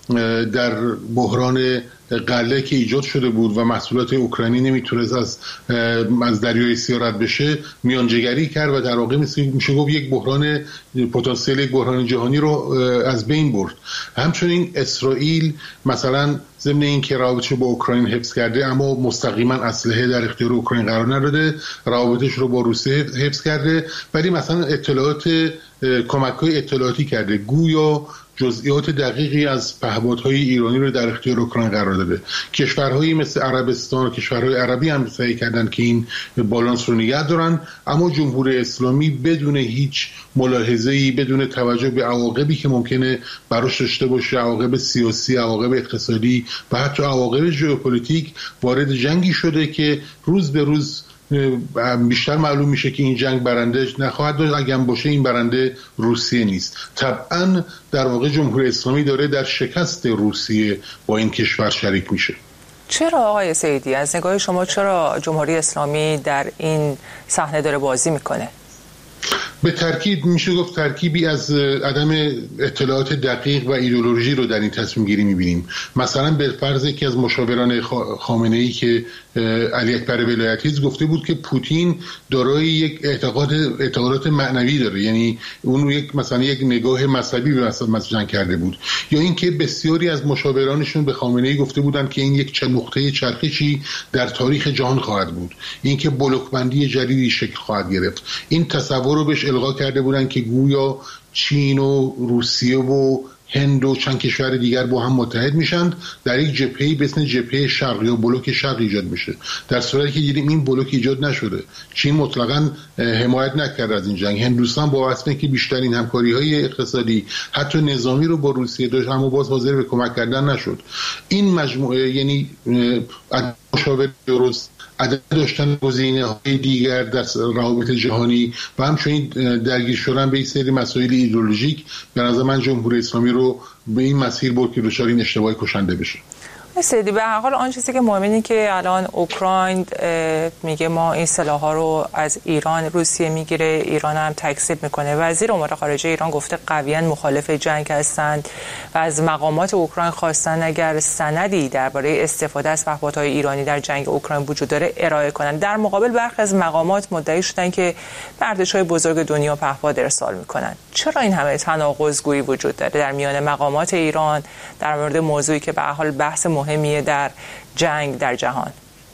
در بحران غله که ایجاد شده بود و محصولات اوکراینی نمیتونست از از دریای سیاه رد بشه، میانجیگری کرد و در واقع میشه گفت یک بحران پتانسیل، یک بحران جهانی رو از بین برد. همچنین اسرائیل مثلا ضمن این که روابطش رو با اوکراین حفظ کرده اما مستقیما اسلحه در اختیار اوکراین قرار نداده، روابطش رو با روسیه حفظ کرده، ولی مثلا اطلاعات کمک‌های اطلاعاتی کرده، گویا جزئیات دقیقی از پهپادهای ایرانی رو در اختیار اوکراین قرار داده. کشورهایی مثل عربستان و کشورهای عربی هم سعی کردن که این بالانس رو نگه دارن، اما جمهوری اسلامی بدون هیچ ملاحظه‌ای، بدون توجه به عواقبی که ممکنه براش داشته باشه، عواقب سیاسی، عواقب اقتصادی و حتی عواقب ژئوپلیتیک، وارد جنگی شده که روز به روز بیشتر معلوم میشه که این جنگ برنده نخواهد داشت. اگر باشه این برنده روسیه نیست. طبعا در واقع جمهوری اسلامی داره در شکست روسیه با این کشور شریک میشه. چرا آقای سیدی، از نگاه شما چرا جمهوری اسلامی در این صحنه داره بازی میکنه؟ به ترکیب میشه گفت ترکیبی از عدم اطلاعات دقیق و ایدئولوژی رو در این تصمیم گیری میبینیم. مثلا به فرض یکی از مشاوران خامنه‌ای که علی اکبر ولایتی گفته بود که پوتین دارای یک اعتقاد اعتقادات معنوی داره، یعنی اون یک مثلا یک نگاه مذهبی به مثلا کرده بود. یا اینکه بسیاری از مشاورانشون به خامنه‌ای گفته بودن که این یک نقطه چرخشی در تاریخ جهان خواهد بود، اینکه بلوک‌بندی جدیدی شکل خواهد گرفت. این تصور رو بهش القا کرده بودن که گویا چین و روسیه و هند و چند کشور دیگر با هم متحد میشند، در یک جبهه‌ای به اسم جبهه شرق یا بلوک شرق ایجاد میشه. در صورتی که دیدیم این بلوک ایجاد نشده، چین مطلقاً حمایت نکرد از این جنگ، هندوستان با واسطه که بیشترین همکاری‌های اقتصادی حتی نظامی رو با روسیه داشت اما باز حاضر به کمک کردن نشد. این مجموعه یعنی مشاور درست، عدد داشتن گزینه‌های دیگر در روابط جهانی و همچنین درگیر شدن به این سری مسائل ایدئولوژیک، به نظر من جمهوری اسلامی رو به این مسیر برد که دچار این اشتباه کشنده بشه. سیدی به هر حال آن چیزی که مهمه اینه که الان اوکراین میگه ما این سلاح‌ها رو از ایران، روسیه میگیره، ایران هم تکذیب میکنه. وزیر امور خارجه ایران گفته قویاً مخالف جنگ هستند و از مقامات اوکراین خواستن اگر سندی درباره استفاده از پهپادهای ایرانی در جنگ اوکراین وجود داره ارائه کنند. در مقابل برخی از مقامات مدعی شدن که به ارتش‌های بزرگ دنیا پهپاد ارسال میکنن. چرا این همه تناقض‌گویی وجود داره در میان مقامات ایران در مورد موضوعی که به هر حال بحث مهمیه در جنگ در جهان؟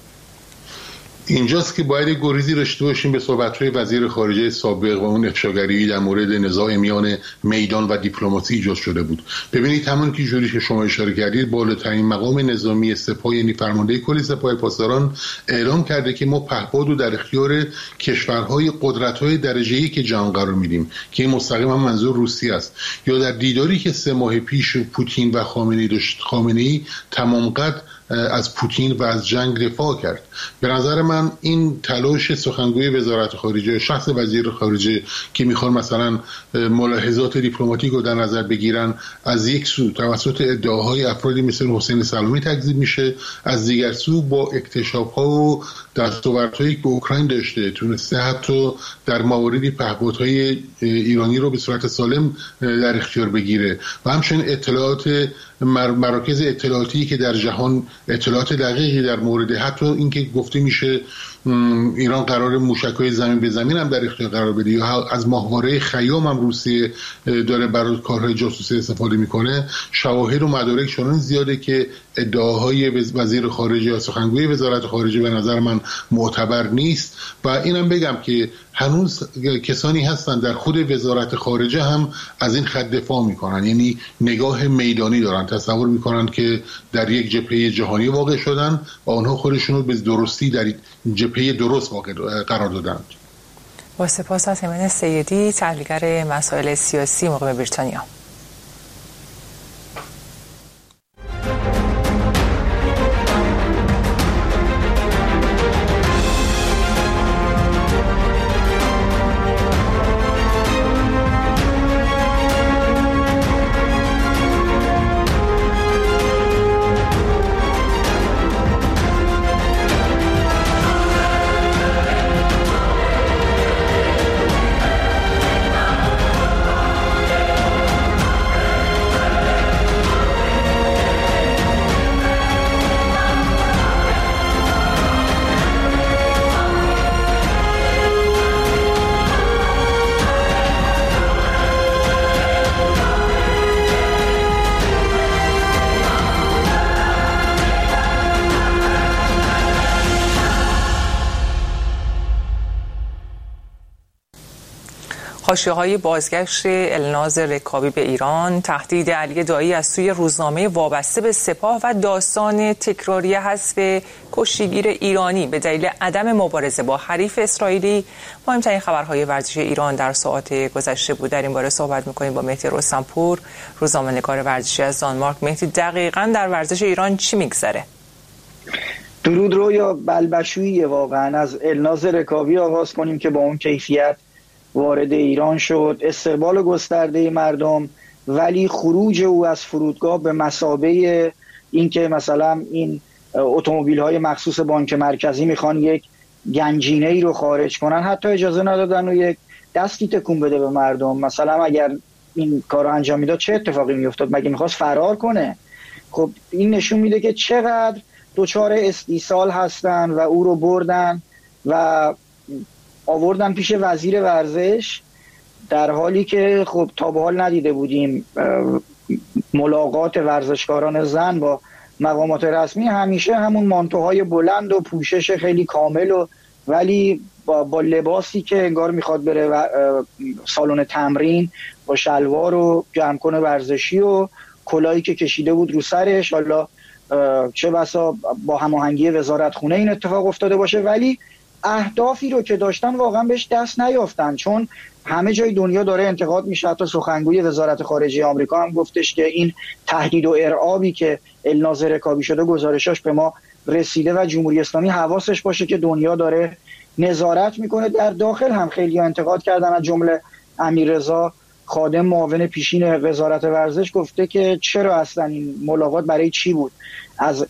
اینجاست که باید گریزی داشته باشیم به صحبت‌های وزیر خارجه سابق و اون افشاگری در مورد نزاع میان میدان و دیپلماسی ایجاد شده بود. ببینید همون که جوری که شما اشاره کردید، بالاترین مقام نظامی سپاه یعنی فرمانده کل سپاه پاسداران اعلام کرده که ما پهپاد رو در اختیار کشورهای قدرت‌های درجه‌ای که جهان قرار میدیم که این مستقیما منظور روسیه است. یا در دیداری که سه ماه پیش پوتین و خامنه‌ای داشت، خامنه‌ای تمام قد از پوتین و از جنگ دفاع کرد. به نظر من این تلاش سخنگوی وزارت خارجه، شخص وزیر خارجه که میخوان مثلا ملاحظات دیپلماتیک رو در نظر بگیرن، از یک سو توسط ادعاهای افرادی مثل حسین سلامی تکذیب میشه، از دیگر سو با اکتشاف‌ها و دستاوردهایی که اوکراین داشته تونسته حتی در مواردی پهپادهای ایرانی رو به صورت سالم در اختیار بگیره و همچنین اطلاعات مراکز اطلاعاتی که در جهان اطلاعات دقیقی در مورد حتی اینکه گفته میشه ایران قرار موشک‌های زمین به زمین هم در اختیار قرار بده یا از ماهواره خیام هم روسیه داره برای کارهای جاسوسی استفاده میکنه، شواهد و مدارک چنان زیاده که ادعاهای وزیر خارجه یا سخنگوی وزارت خارجه به نظر من معتبر نیست. و اینم بگم که هنوز کسانی هستن در خود وزارت خارجه هم از این خط دفاع میکنن، یعنی نگاه میدانی دارن، تصور میکنن که در یک جبهه جهانی واقع شدن و آنها خودشون رو به درستی در جبهه درست واقع قرار دادند. با سپاس از ایمن سیدی، تحلیلگر مسائل سیاسی مقیم بریتانیا. حاشیه‌های بازگشت الناز رکابی به ایران، تهدید علی دایی از سوی روزنامه وابسته به سپاه و داستان تکراری حذف کشتیگیر ایرانی به دلیل عدم مبارزه با حریف اسرائیلی مهمترین خبرهای ورزشی ایران در ساعات گذشته بود. در این باره صحبت می‌کنیم با مهدی رستمپور، روزنامه‌نگار ورزشی از دانمارک. مهدی، دقیقاً در ورزش ایران چی می‌گذره؟ درود رویا بلبشویی واقعاً. از الناز رکابی آغاز کنیم که با اون کیفیت وارد ایران شد، استقبال گسترده مردم، ولی خروج او از فرودگاه به مثابه این که مثلا این اتومبیل‌های مخصوص بانک مرکزی میخوان یک گنجینه ای رو خارج کنن، حتی اجازه ندادن و یک دستی تکون بده به مردم. مثلا اگر این کار رو انجام میداد چه اتفاقی میافتاد؟ مگه میخواست فرار کنه؟ خب این نشون میده که چقدر دچار استیصال هستن و او رو بردن و آوردن پیش وزیر ورزش، در حالی که خب تا به حال ندیده بودیم ملاقات ورزشکاران زن با مقامات رسمی همیشه همون مانتوهای بلند و پوشش خیلی کامل و ولی با, با لباسی که انگار میخواد بره و سالن تمرین با شلوار و گرمکن ورزشی و کلاهی که کشیده بود رو سرش، حالا چه بسا با هماهنگی وزارتخونه این اتفاق افتاده باشه، ولی اهدافی رو که داشتن واقعا بهش دست نیافتن، چون همه جای دنیا داره انتقاد میشه. حتی سخنگوی وزارت خارجه آمریکا هم گفتش که این تهدید و ارعابی که الناز رکابی شده گزارشاش به ما رسیده و جمهوری اسلامی حواسش باشه که دنیا داره نظارت میکنه. در داخل هم خیلی انتقاد کردن، از جمله امیررضا خادم معاون پیشین وزارت ورزش گفته که چرا اصلا این ملاقات برای چی بود؟ از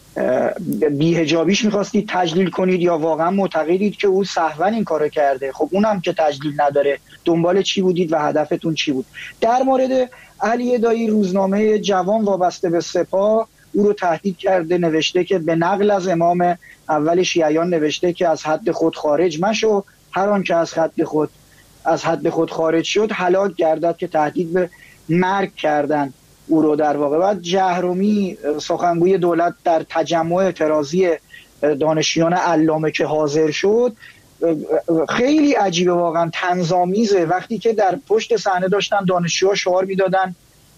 بی‌حجابیش می‌خواستید تجلیل کنید یا واقعا معتقدید که او سهوا این کارو کرده؟ خب اونم که تجلیل نداره، دنبال چی بودید و هدفتون چی بود؟ در مورد علی دایی، روزنامه جوان وابسته به سپاه او رو تهدید کرده، نوشته که به نقل از امام اول شیعیان نوشته که از حد خود خارج مشو، هر آن که از حد خود از حد خود خارج شد هلاک گردد، که تهدید به مرگ کردن او رو در واقع. بعد جهرومی سخنگوی دولت در تجمع اعتراضی دانشجویان علامه که حاضر شد، خیلی عجیبه واقعا، طنزآمیزه، وقتی که در پشت صحنه داشتن دانشجوها شعار میدادن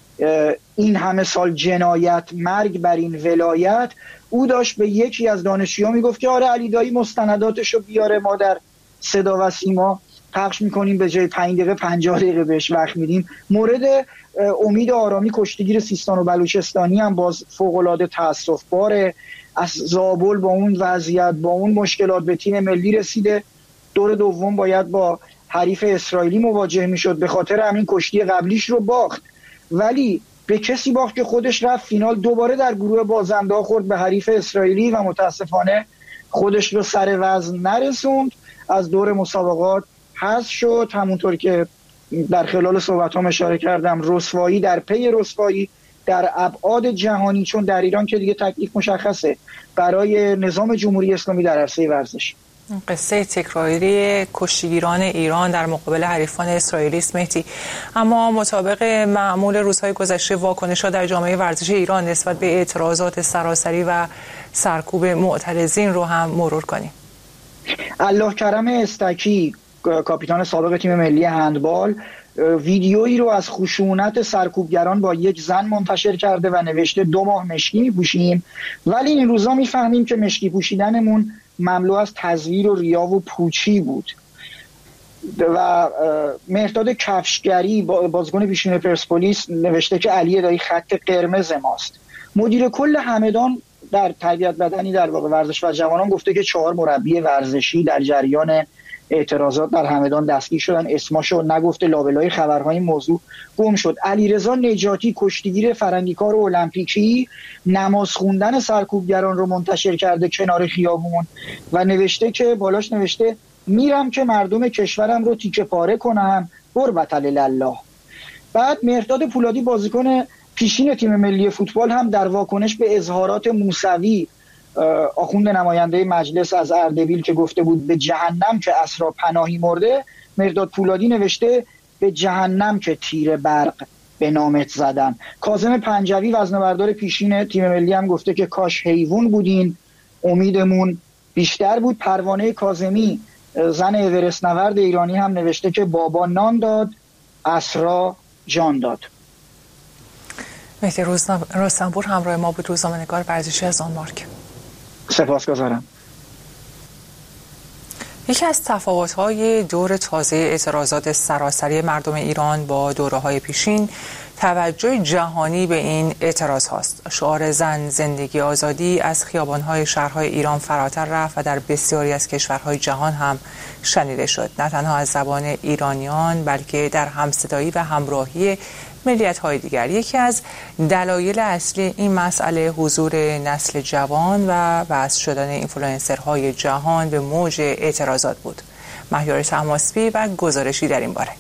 این همه سال جنایت، مرگ بر این ولایت، او داشت به یکی از دانشجوها میگفت که آره علی دایی مستنداتشو بیاره، ما در صدا و سیما پخش میکنیم، به جای پنج دقیقه پنجاه دقیقه بهش وقت میدیم. مورد امید آرامی کشتیگیر سیستان و بلوچستانی هم باز فوق‌العاده تأسف باره، از زابل با اون وضعیت، با اون مشکلات به تیم ملی رسیده، دور دوم باید با حریف اسرائیلی مواجه میشد، به خاطر همین کشتی قبلیش رو باخت، ولی به کسی باخت که خودش رفت فینال، دوباره در گروه بازنده خورد به حریف اسرائیلی و متاسفانه خودش رو سر وزن نرسوند، از دور مسابقات حذف شد. همونطور که در خلال صحبتام اشاره کردم، رسوایی در پی رسوایی در ابعاد جهانی، چون در ایران که دیگه تکلیف مشخصه برای نظام جمهوری اسلامی در عرصه ورزش. قصه تکراری کشتیگیران ایران در مقابل حریفان اسرائیلی است مهدی، اما مطابق معمول روزهای گذشته واکنش‌ها در جامعه ورزش ایران نسبت به اعتراضات سراسری و سرکوب معترضین رو هم مرور کنیم. الله کرم استکی، کاپیتان سابق تیم ملی هندبال، ویدیویی رو از خشونت سرکوبگران با یک زن منتشر کرده و نوشته دو ماه مشکی می‌پوشیم، ولی این روزا می‌فهمیم که مشکی پوشیدنمون مملو از تزویر و ریا و پوچی بود. و مهرداد کفشگری، بازیکن پیشین پرسپولیس، نوشته که علی دایی خط قرمز ماست. مدیر کل همدان در تربیت بدنی در واقع ورزش و جوانان گفته که چهار مربی ورزشی در جریان اعتراضات در همدان دستگیر شدن، اسماشو نگفته، لابلای خبرهای موضوع گم شد. علیرضا نجاتی، کشتیگیر فرنگیکار المپیکی، نماز خوندن سرکوبگران رو منتشر کرده کنار خیابون و نوشته که بالاش نوشته میرم که مردم کشورم رو تیکه پاره کنم، قربت الله. بعد مهرداد پولادی، بازیکن پیشین تیم ملی فوتبال، هم در واکنش به اظهارات موسوی، آخوند نماینده مجلس از اردبیل، که گفته بود به جهنم که اسرا پناهی مرده، مهرداد پولادی نوشته به جهنم که تیر برق به نامت زدن. کاظم پنجوی، وزنه‌بردار پیشین تیم ملی، هم گفته که کاش حیوان بودین، امیدمون بیشتر بود. پروانه کاظمی، زن اورست نورد ایرانی، هم نوشته که بابا نان داد، اسرا جان داد. مهدی رستنپور همراه ما بود، روزنامه‌نگار ورزشی از دانمارک. سپاسگزارم. یکی از تفاوت‌های دور تازه اعتراضات سراسری مردم ایران با دوره‌های پیشین توجه جهانی به این اعتراض هاست. شعار زن، زندگی، آزادی از خیابان‌های شهرهای ایران فراتر رفت و در بسیاری از کشورهای جهان هم شنیده شد، نه تنها از زبان ایرانیان بلکه در همصدایی و همراهی ملیت‌های دیگر. یکی از دلایل اصلی این مسئله حضور نسل جوان و وصل شدن اینفلوئنسرهای جهان به موج اعتراضات بود. مهیار طماسبی و گزارشی در این باره.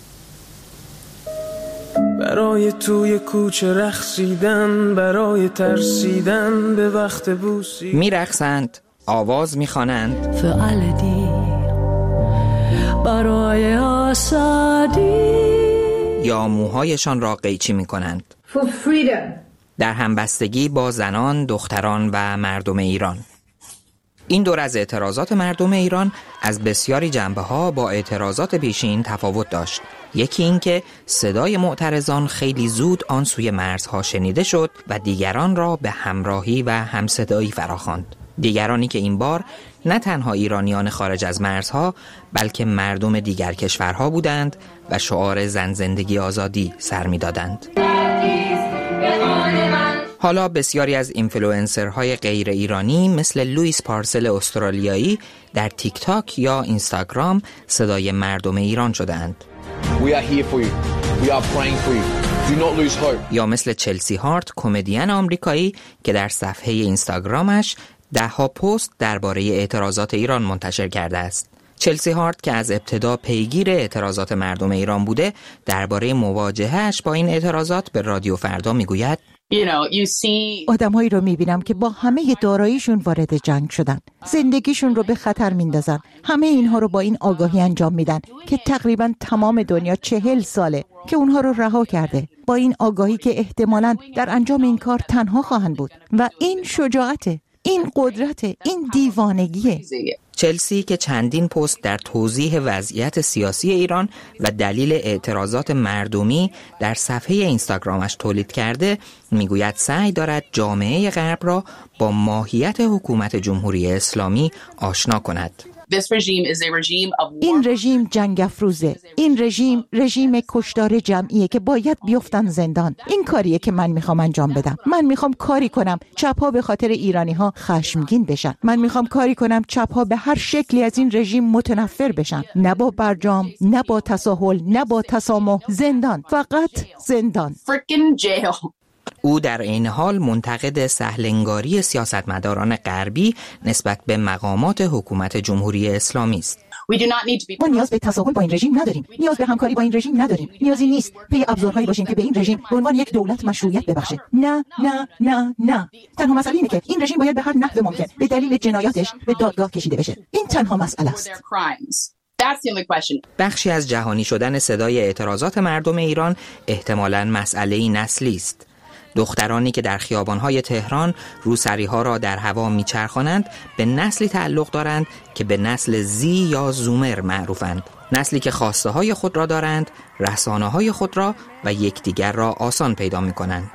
برای توی کوچه رقصیدن، برای ترسیدن به وقت بوسی، میرقصند، آواز میخوانند، فعلدی برای آزادی، یا موهایشان را قیچی میکنند در همبستگی با زنان، دختران و مردم ایران. این دور از اعتراضات مردم ایران از بسیاری جنبه‌ها با اعتراضات پیشین تفاوت داشت. یکی این که صدای معترضان خیلی زود آن سوی مرزها شنیده شد و دیگران را به همراهی و همصدایی فراخواند. دیگرانی که این بار نه تنها ایرانیان خارج از مرزها بلکه مردم دیگر کشورها بودند و شعار زن زندگی آزادی سر می‌دادند. حالا بسیاری از اینفلوئنسرهای غیر ایرانی مثل لوئیس پارسل استرالیایی در تیک تاک یا اینستاگرام صدای مردم ایران شدند. We are here for you. We are praying for you. Do not lose hope. یا مثل چلسی هارت کمدین آمریکایی که در صفحه اینستاگرامش ده ها پست درباره اعتراضات ایران منتشر کرده است. چلسی هارت که از ابتدا پیگیر اعتراضات مردم ایران بوده، درباره مواجههش با این اعتراضات به رادیو فردا میگوید: You know, you see... آدم‌هایی رو می‌بینم که با همه داراییشون وارد جنگ شدن. زندگیشون رو به خطر میندازن. همه اینها رو با این آگاهی انجام میدن که تقریباً تمام دنیا چهل ساله که اونها رو رها کرده. با این آگاهی که احتمالاً در انجام این کار تنها خواهند بود. و این شجاعته، این قدرته، این دیوانگیه. چلسی که چندین پست در توضیح وضعیت سیاسی ایران و دلیل اعتراضات مردمی در صفحه اینستاگرامش تولید کرده، میگوید سعی دارد جامعه غرب را با ماهیت حکومت جمهوری اسلامی آشنا کند. این رژیم جنگ افروزه. این رژیم رژیم کشتار جمعیه که باید بیفتن زندان. این کاریه که من میخوام انجام بدم. من میخوام کاری کنم چپ‌ها به خاطر ایرانی‌ها خشمگین بشن. من میخوام کاری کنم چپ‌ها به هر شکلی از این رژیم متنفر بشن. نه با برجام، نه با تساهل، نه با تسامح. زندان، فقط زندان. او در این حال منتقد سهلنگاری سیاستمداران غربی نسبت به مقامات حکومت جمهوری اسلامی است. ما نیاز به تساهل با این رژیم نداریم. نیاز به همکاری با این رژیم نداریم. نیازی نیست پی ابزارهایی باشیم که به این رژیم به عنوان یک دولت مشروعیت ببخشه. نه نه نه نه. تنها مسئله اینه که این رژیم باید به هر نحو ممکن به دلیل جنایاتش به دادگاه کشیده بشه. این تنها مسئله است. بخشی از جهانی شدن صدای اعتراضات مردم ایران احتمالاً مسئله‌ای نسلی است. دخترانی که در خیابان‌های تهران روسری‌ها را در هوا می‌چرخانند به نسلی تعلق دارند که به نسل زی یا زومر معروفند. نسلی که خواسته‌های خود را دارند، رسانه‌های خود را و یکدیگر را آسان پیدا می‌کنند.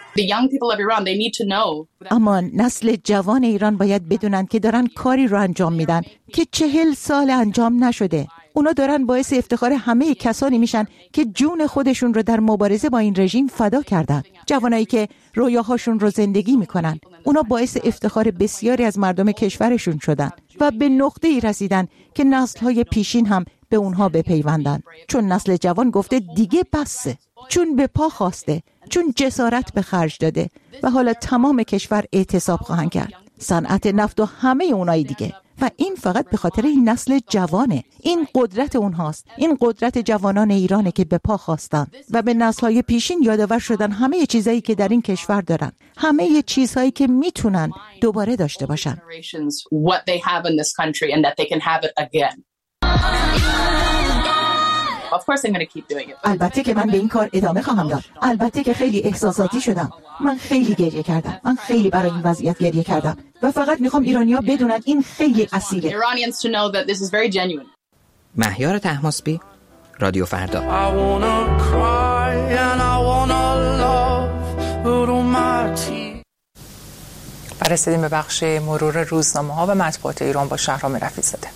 اما نسل جوان ایران باید بدونند که دارن کاری رو انجام میدن که چهل سال انجام نشده. اونا دارن باعث افتخار همه کسانی میشن که جون خودشون رو در مبارزه با این رژیم فدا کردن. جوانایی که رویاهاشون رو زندگی میکنن. اونا باعث افتخار بسیاری از مردم کشورشون شدن و به نقطه‌ای رسیدن که نسل‌های پیشین هم به اونها بپیوندن. چون نسل جوان گفته دیگه بسه. چون به پا خواسته. چون جسارت به خرج داده و حالا تمام کشور اعتصاب خواهند کرد. صنعت نفت و همه اونایی دیگه. و این فقط به خاطر این نسل جوانه. این قدرت اونهاست. این قدرت جوانان ایرانه که به پا خواستن و به نسل‌های پیشین یادآور شدن همه چیزایی که در این کشور دارن. همه چیزهایی که میتونن دوباره داشته باشن. البته که من به این کار ادامه خواهم داد. البته که خیلی احساساتی شدم. من خیلی گریه کردم. من خیلی برای این وضعیت گریه کردم و فقط میخوام ایرانی‌ها بدونن این خیلی اصیله. مهیار طهماسبی، رادیو فردا. رسیدیم به بخش مرور روزنامه‌ها و مطبوعات ایران با شهرام رفیع‌زاده.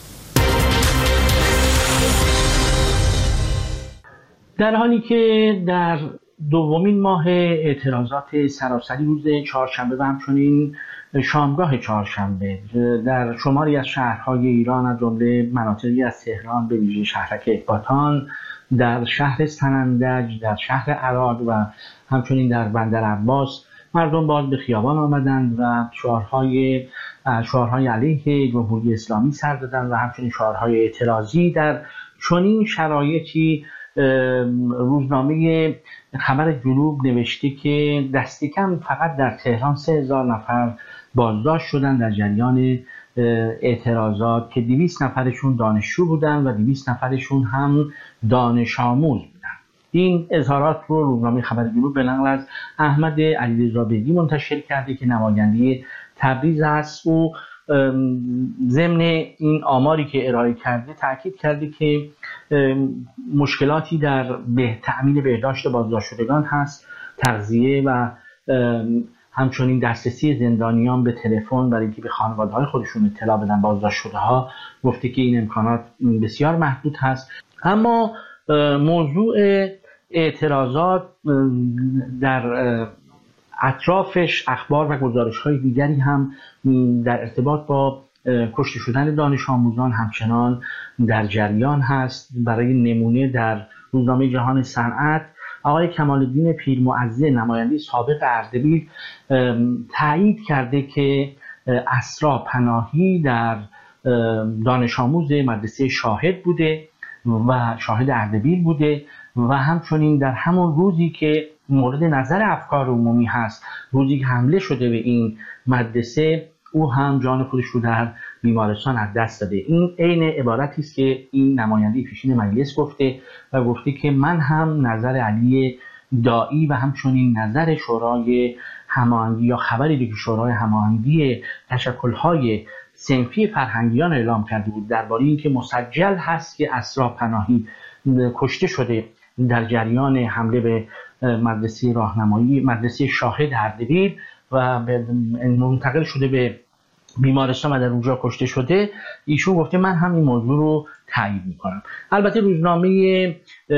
در حالی که در دومین ماه اعتراضات سراسری روز چهارشنبه و همچنین شامگاه چهارشنبه در شماری از شهرهای ایران از جمله مناطقی از تهران به ویژه شهرک اکباتان، در شهر سنندج، در شهر عراق و همچنین در بندر عباس مردم باز به خیابان آمدند و شعارهای شعارهای علیه جمهوری اسلامی سر دادند و همچنین شعارهای اعتراضی. در چنین شرایطی روزنامه خبر جنوب نوشته که دست کم فقط در تهران سه هزار نفر بازداشت شدند در جریان اعتراضات که دویست نفرشون دانشجو بودند و دویست نفرشون هم دانش آموز بودند. این اظهارات رو روزنامه خبر جنوب به نقل از احمد علیرضا بیگی منتشر کرده که نماینده تبریز است. او ضمن این آماری که ارائه کرده تاکید کرده که مشکلاتی در به تأمین بهداشت بازداشتشدگان هست، تغذیه و همچنین دسترسی زندانیان به تلفن برای اینکه به خانواده‌های خودشون اطلاع بدن بازداشت‌شده‌ها. گفته که این امکانات بسیار محدود هست. اما موضوع اعتراضات در اطرافش اخبار و گزارش‌های دیگری هم در ارتباط با کشته شدن دانش آموزان همچنان در جریان هست. برای نمونه در روزنامه جهان صنعت آقای کمال‌الدین پیرمعزه نماینده سابق اردبیل تایید کرده که اسرا پناهی در دانش آموز مدرسه شاهد بوده و شاهد اردبیل بوده و همچنین در همون روزی که مورد نظر افکار عمومی هست، روزی که حمله شده به این مدرسه، او هم جان خودش رو در بیمارستان از دست داده. این عین عبارتی است که این نماینده پیشین مجلس گفته و گفته که من هم نظر علی داعی و همچنین نظر شورای هماهنگی یا خبری که شورای هماهنگی تشکل‌های صنفی فرهنگیان اعلام کرده بود درباره اینکه مسجل هست که اسرا پناهی کشته شده در جریان حمله به مدرسه راهنمایی مدرسه شاهد اردبیل و منتقل شده به بیمارستان و در اونجا کشته شده، ایشون گفته من هم این موضوع رو تایید میکنم. البته روزنامه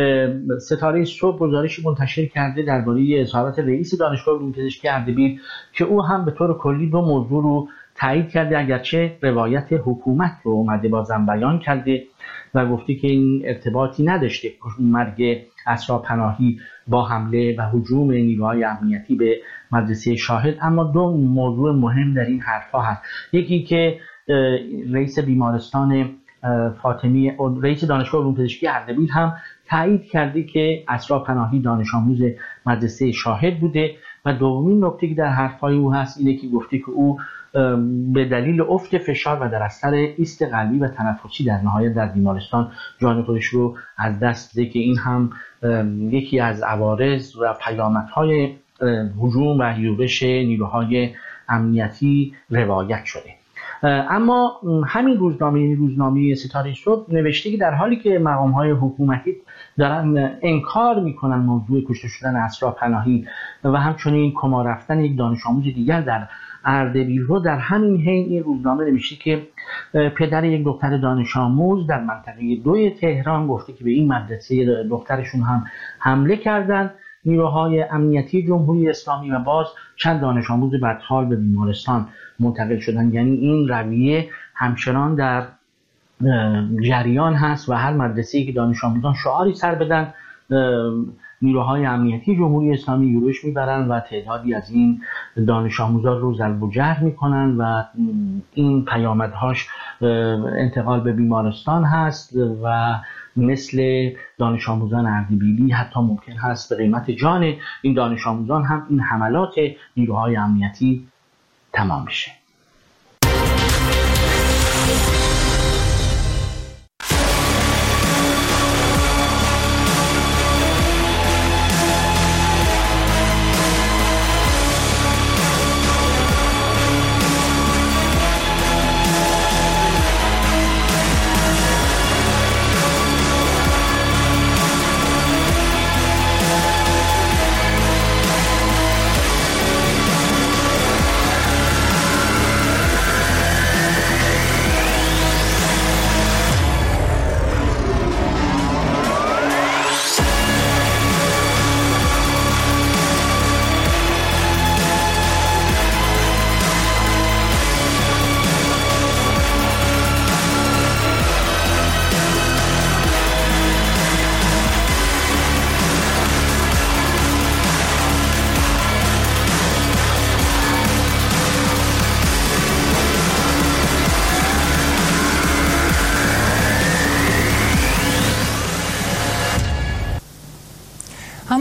ستاره صبح گزارشی منتشر کرده درباره اظهارات رئیس دانشگاه علوم پزشکی اردبیل که او هم به طور کلی دو موضوع رو تایید کرده، اگرچه روایت حکومت رو اومده بازم بیان کرده و گفته که این ارتباطی نداشته مرگ اسرا پناهی با حمله و هجوم نیروهای امنیتی به مدرسه شاهد. اما دو موضوع مهم در این حرفا هست. یکی که رئیس بیمارستان فاطمی رئیس دانشگاه علوم پزشکی اردبیل هم تایید کرده که اسرا پناهی دانش آموز مدرسه شاهد بوده و دومین نکته که در حرفای او هست اینه که گفته که او به دلیل افت فشار و در اثر ایست قلبی و تنفسی در نهایت در بیمارستان جان خودش رو از دست داده که این هم یکی از عوارض و پیامدهای هجوم و یورش نیروهای امنیتی روایت شده. اما همین روزنامه روزنامه ستاره صبح نوشته که در حالی که مقام‌های حکومتی دارن انکار میکنن موضوع کشته شدن اسرا پناهی و همچنین کما رفتن یک دانش آموز دیگر در اردبیل رو، در همین حین این روزنامه نوشته که پدر یک دختر دانش آموز در منطقه دوی تهران گفته که به این مدرسه دخترشون هم حمله کردن نیروهای امنیتی جمهوری اسلامی و باز چند دانش آموز بدحال به بیمارستان منتقل شدن. یعنی این رویه همچنان در جریان هست و هر مدرسه‌ای که دانش آموزان شعاری سر بدن نیروهای امنیتی جمهوری اسلامی یورش میبرن و تعدادی از این دانش آموزان رو ضرب و جرح میکنن و این پیامدهاش انتقال به بیمارستان هست و مثل دانش آموزان اردبیلی حتی ممکن هست به قیمت جان این دانش آموزان هم این حملات نیروهای امنیتی تمام بشه.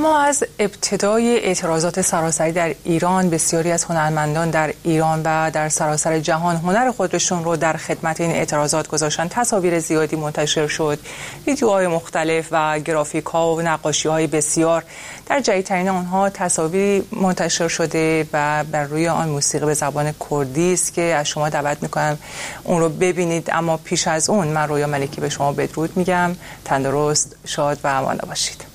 اما از ابتدای اعتراضات سراسری در ایران بسیاری از هنرمندان در ایران و در سراسر جهان هنر خودشون رو در خدمت این اعتراضات گذاشتن. تصاویر زیادی منتشر شد، ویدیوهای مختلف و گرافیک ها و نقاشی های بسیار. در جدیدترین آنها تصاویری منتشر شده و بر روی آن موسیقی به زبان کردی است که از شما دعوت میکنم اون رو ببینید. اما پیش از اون من رویا ملکی به شما بدرود میگم. تندرست، شاد و امان باشید.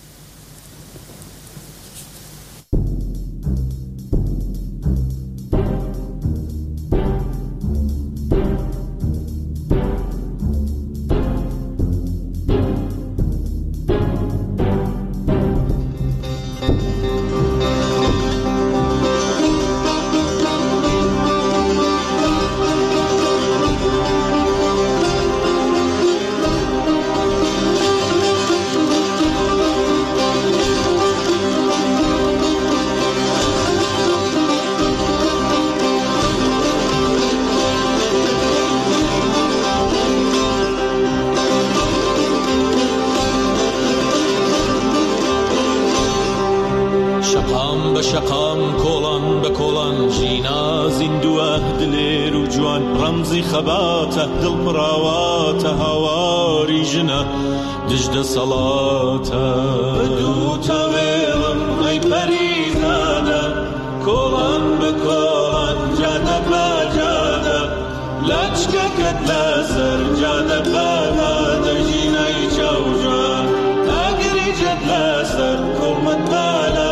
شقام کولان به کولان جینا زندوه دلیر و جوان رمزی خباته دل براواته هواری جنه دجد صلاته بدو تاویلم ای پریزاده کولان به کولان جاده با جاده لچکه کت لسر جاده باده جینای چوجان اگری جد لسر کلمت بالا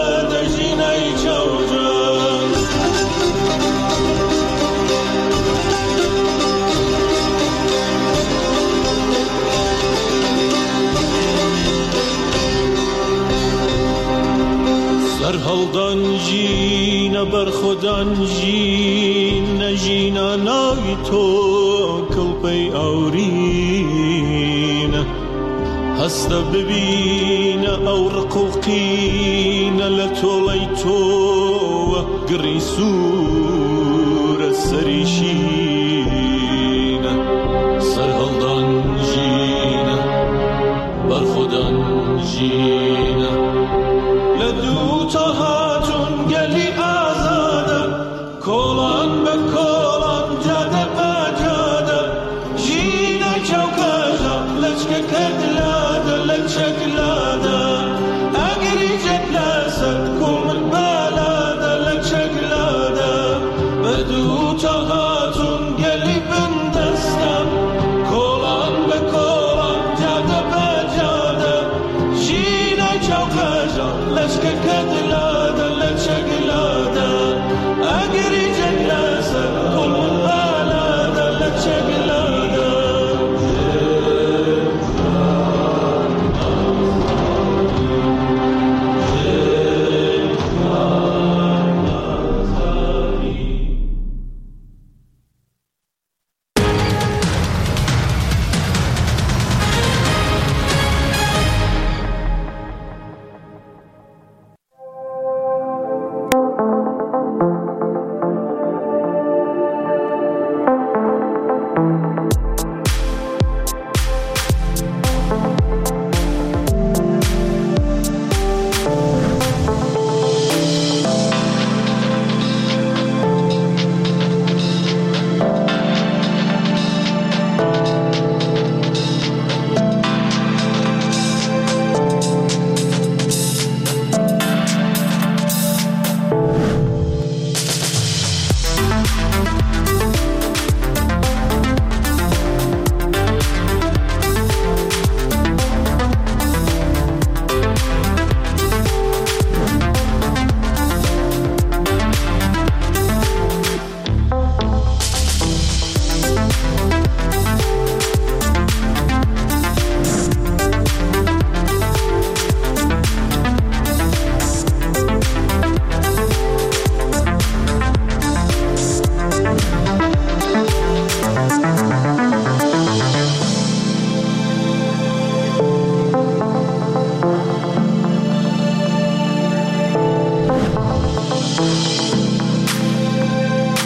سرهالدان جینا بر خودان جینا جینا نای تو کلپی آورین هستا ببین او رقوقین لطولی تو گریسور سریشین سرهالدان جینا بر خودان جینا لدو تا هاتون گلی آزاده کولان به کولان جاده با جاده جینا چوکاجا لچکه کدلاده لچک لاده اگری جد لسد کمن بالاده لچک لاده بدو تا هاتون گلی بندستم کولان به کولان جاده با جاده جینا چوکاجا لچکه کدلاده لچک لاده اگری جد لسد کمن بالاده لچک لاده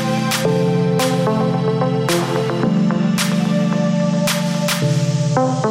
you.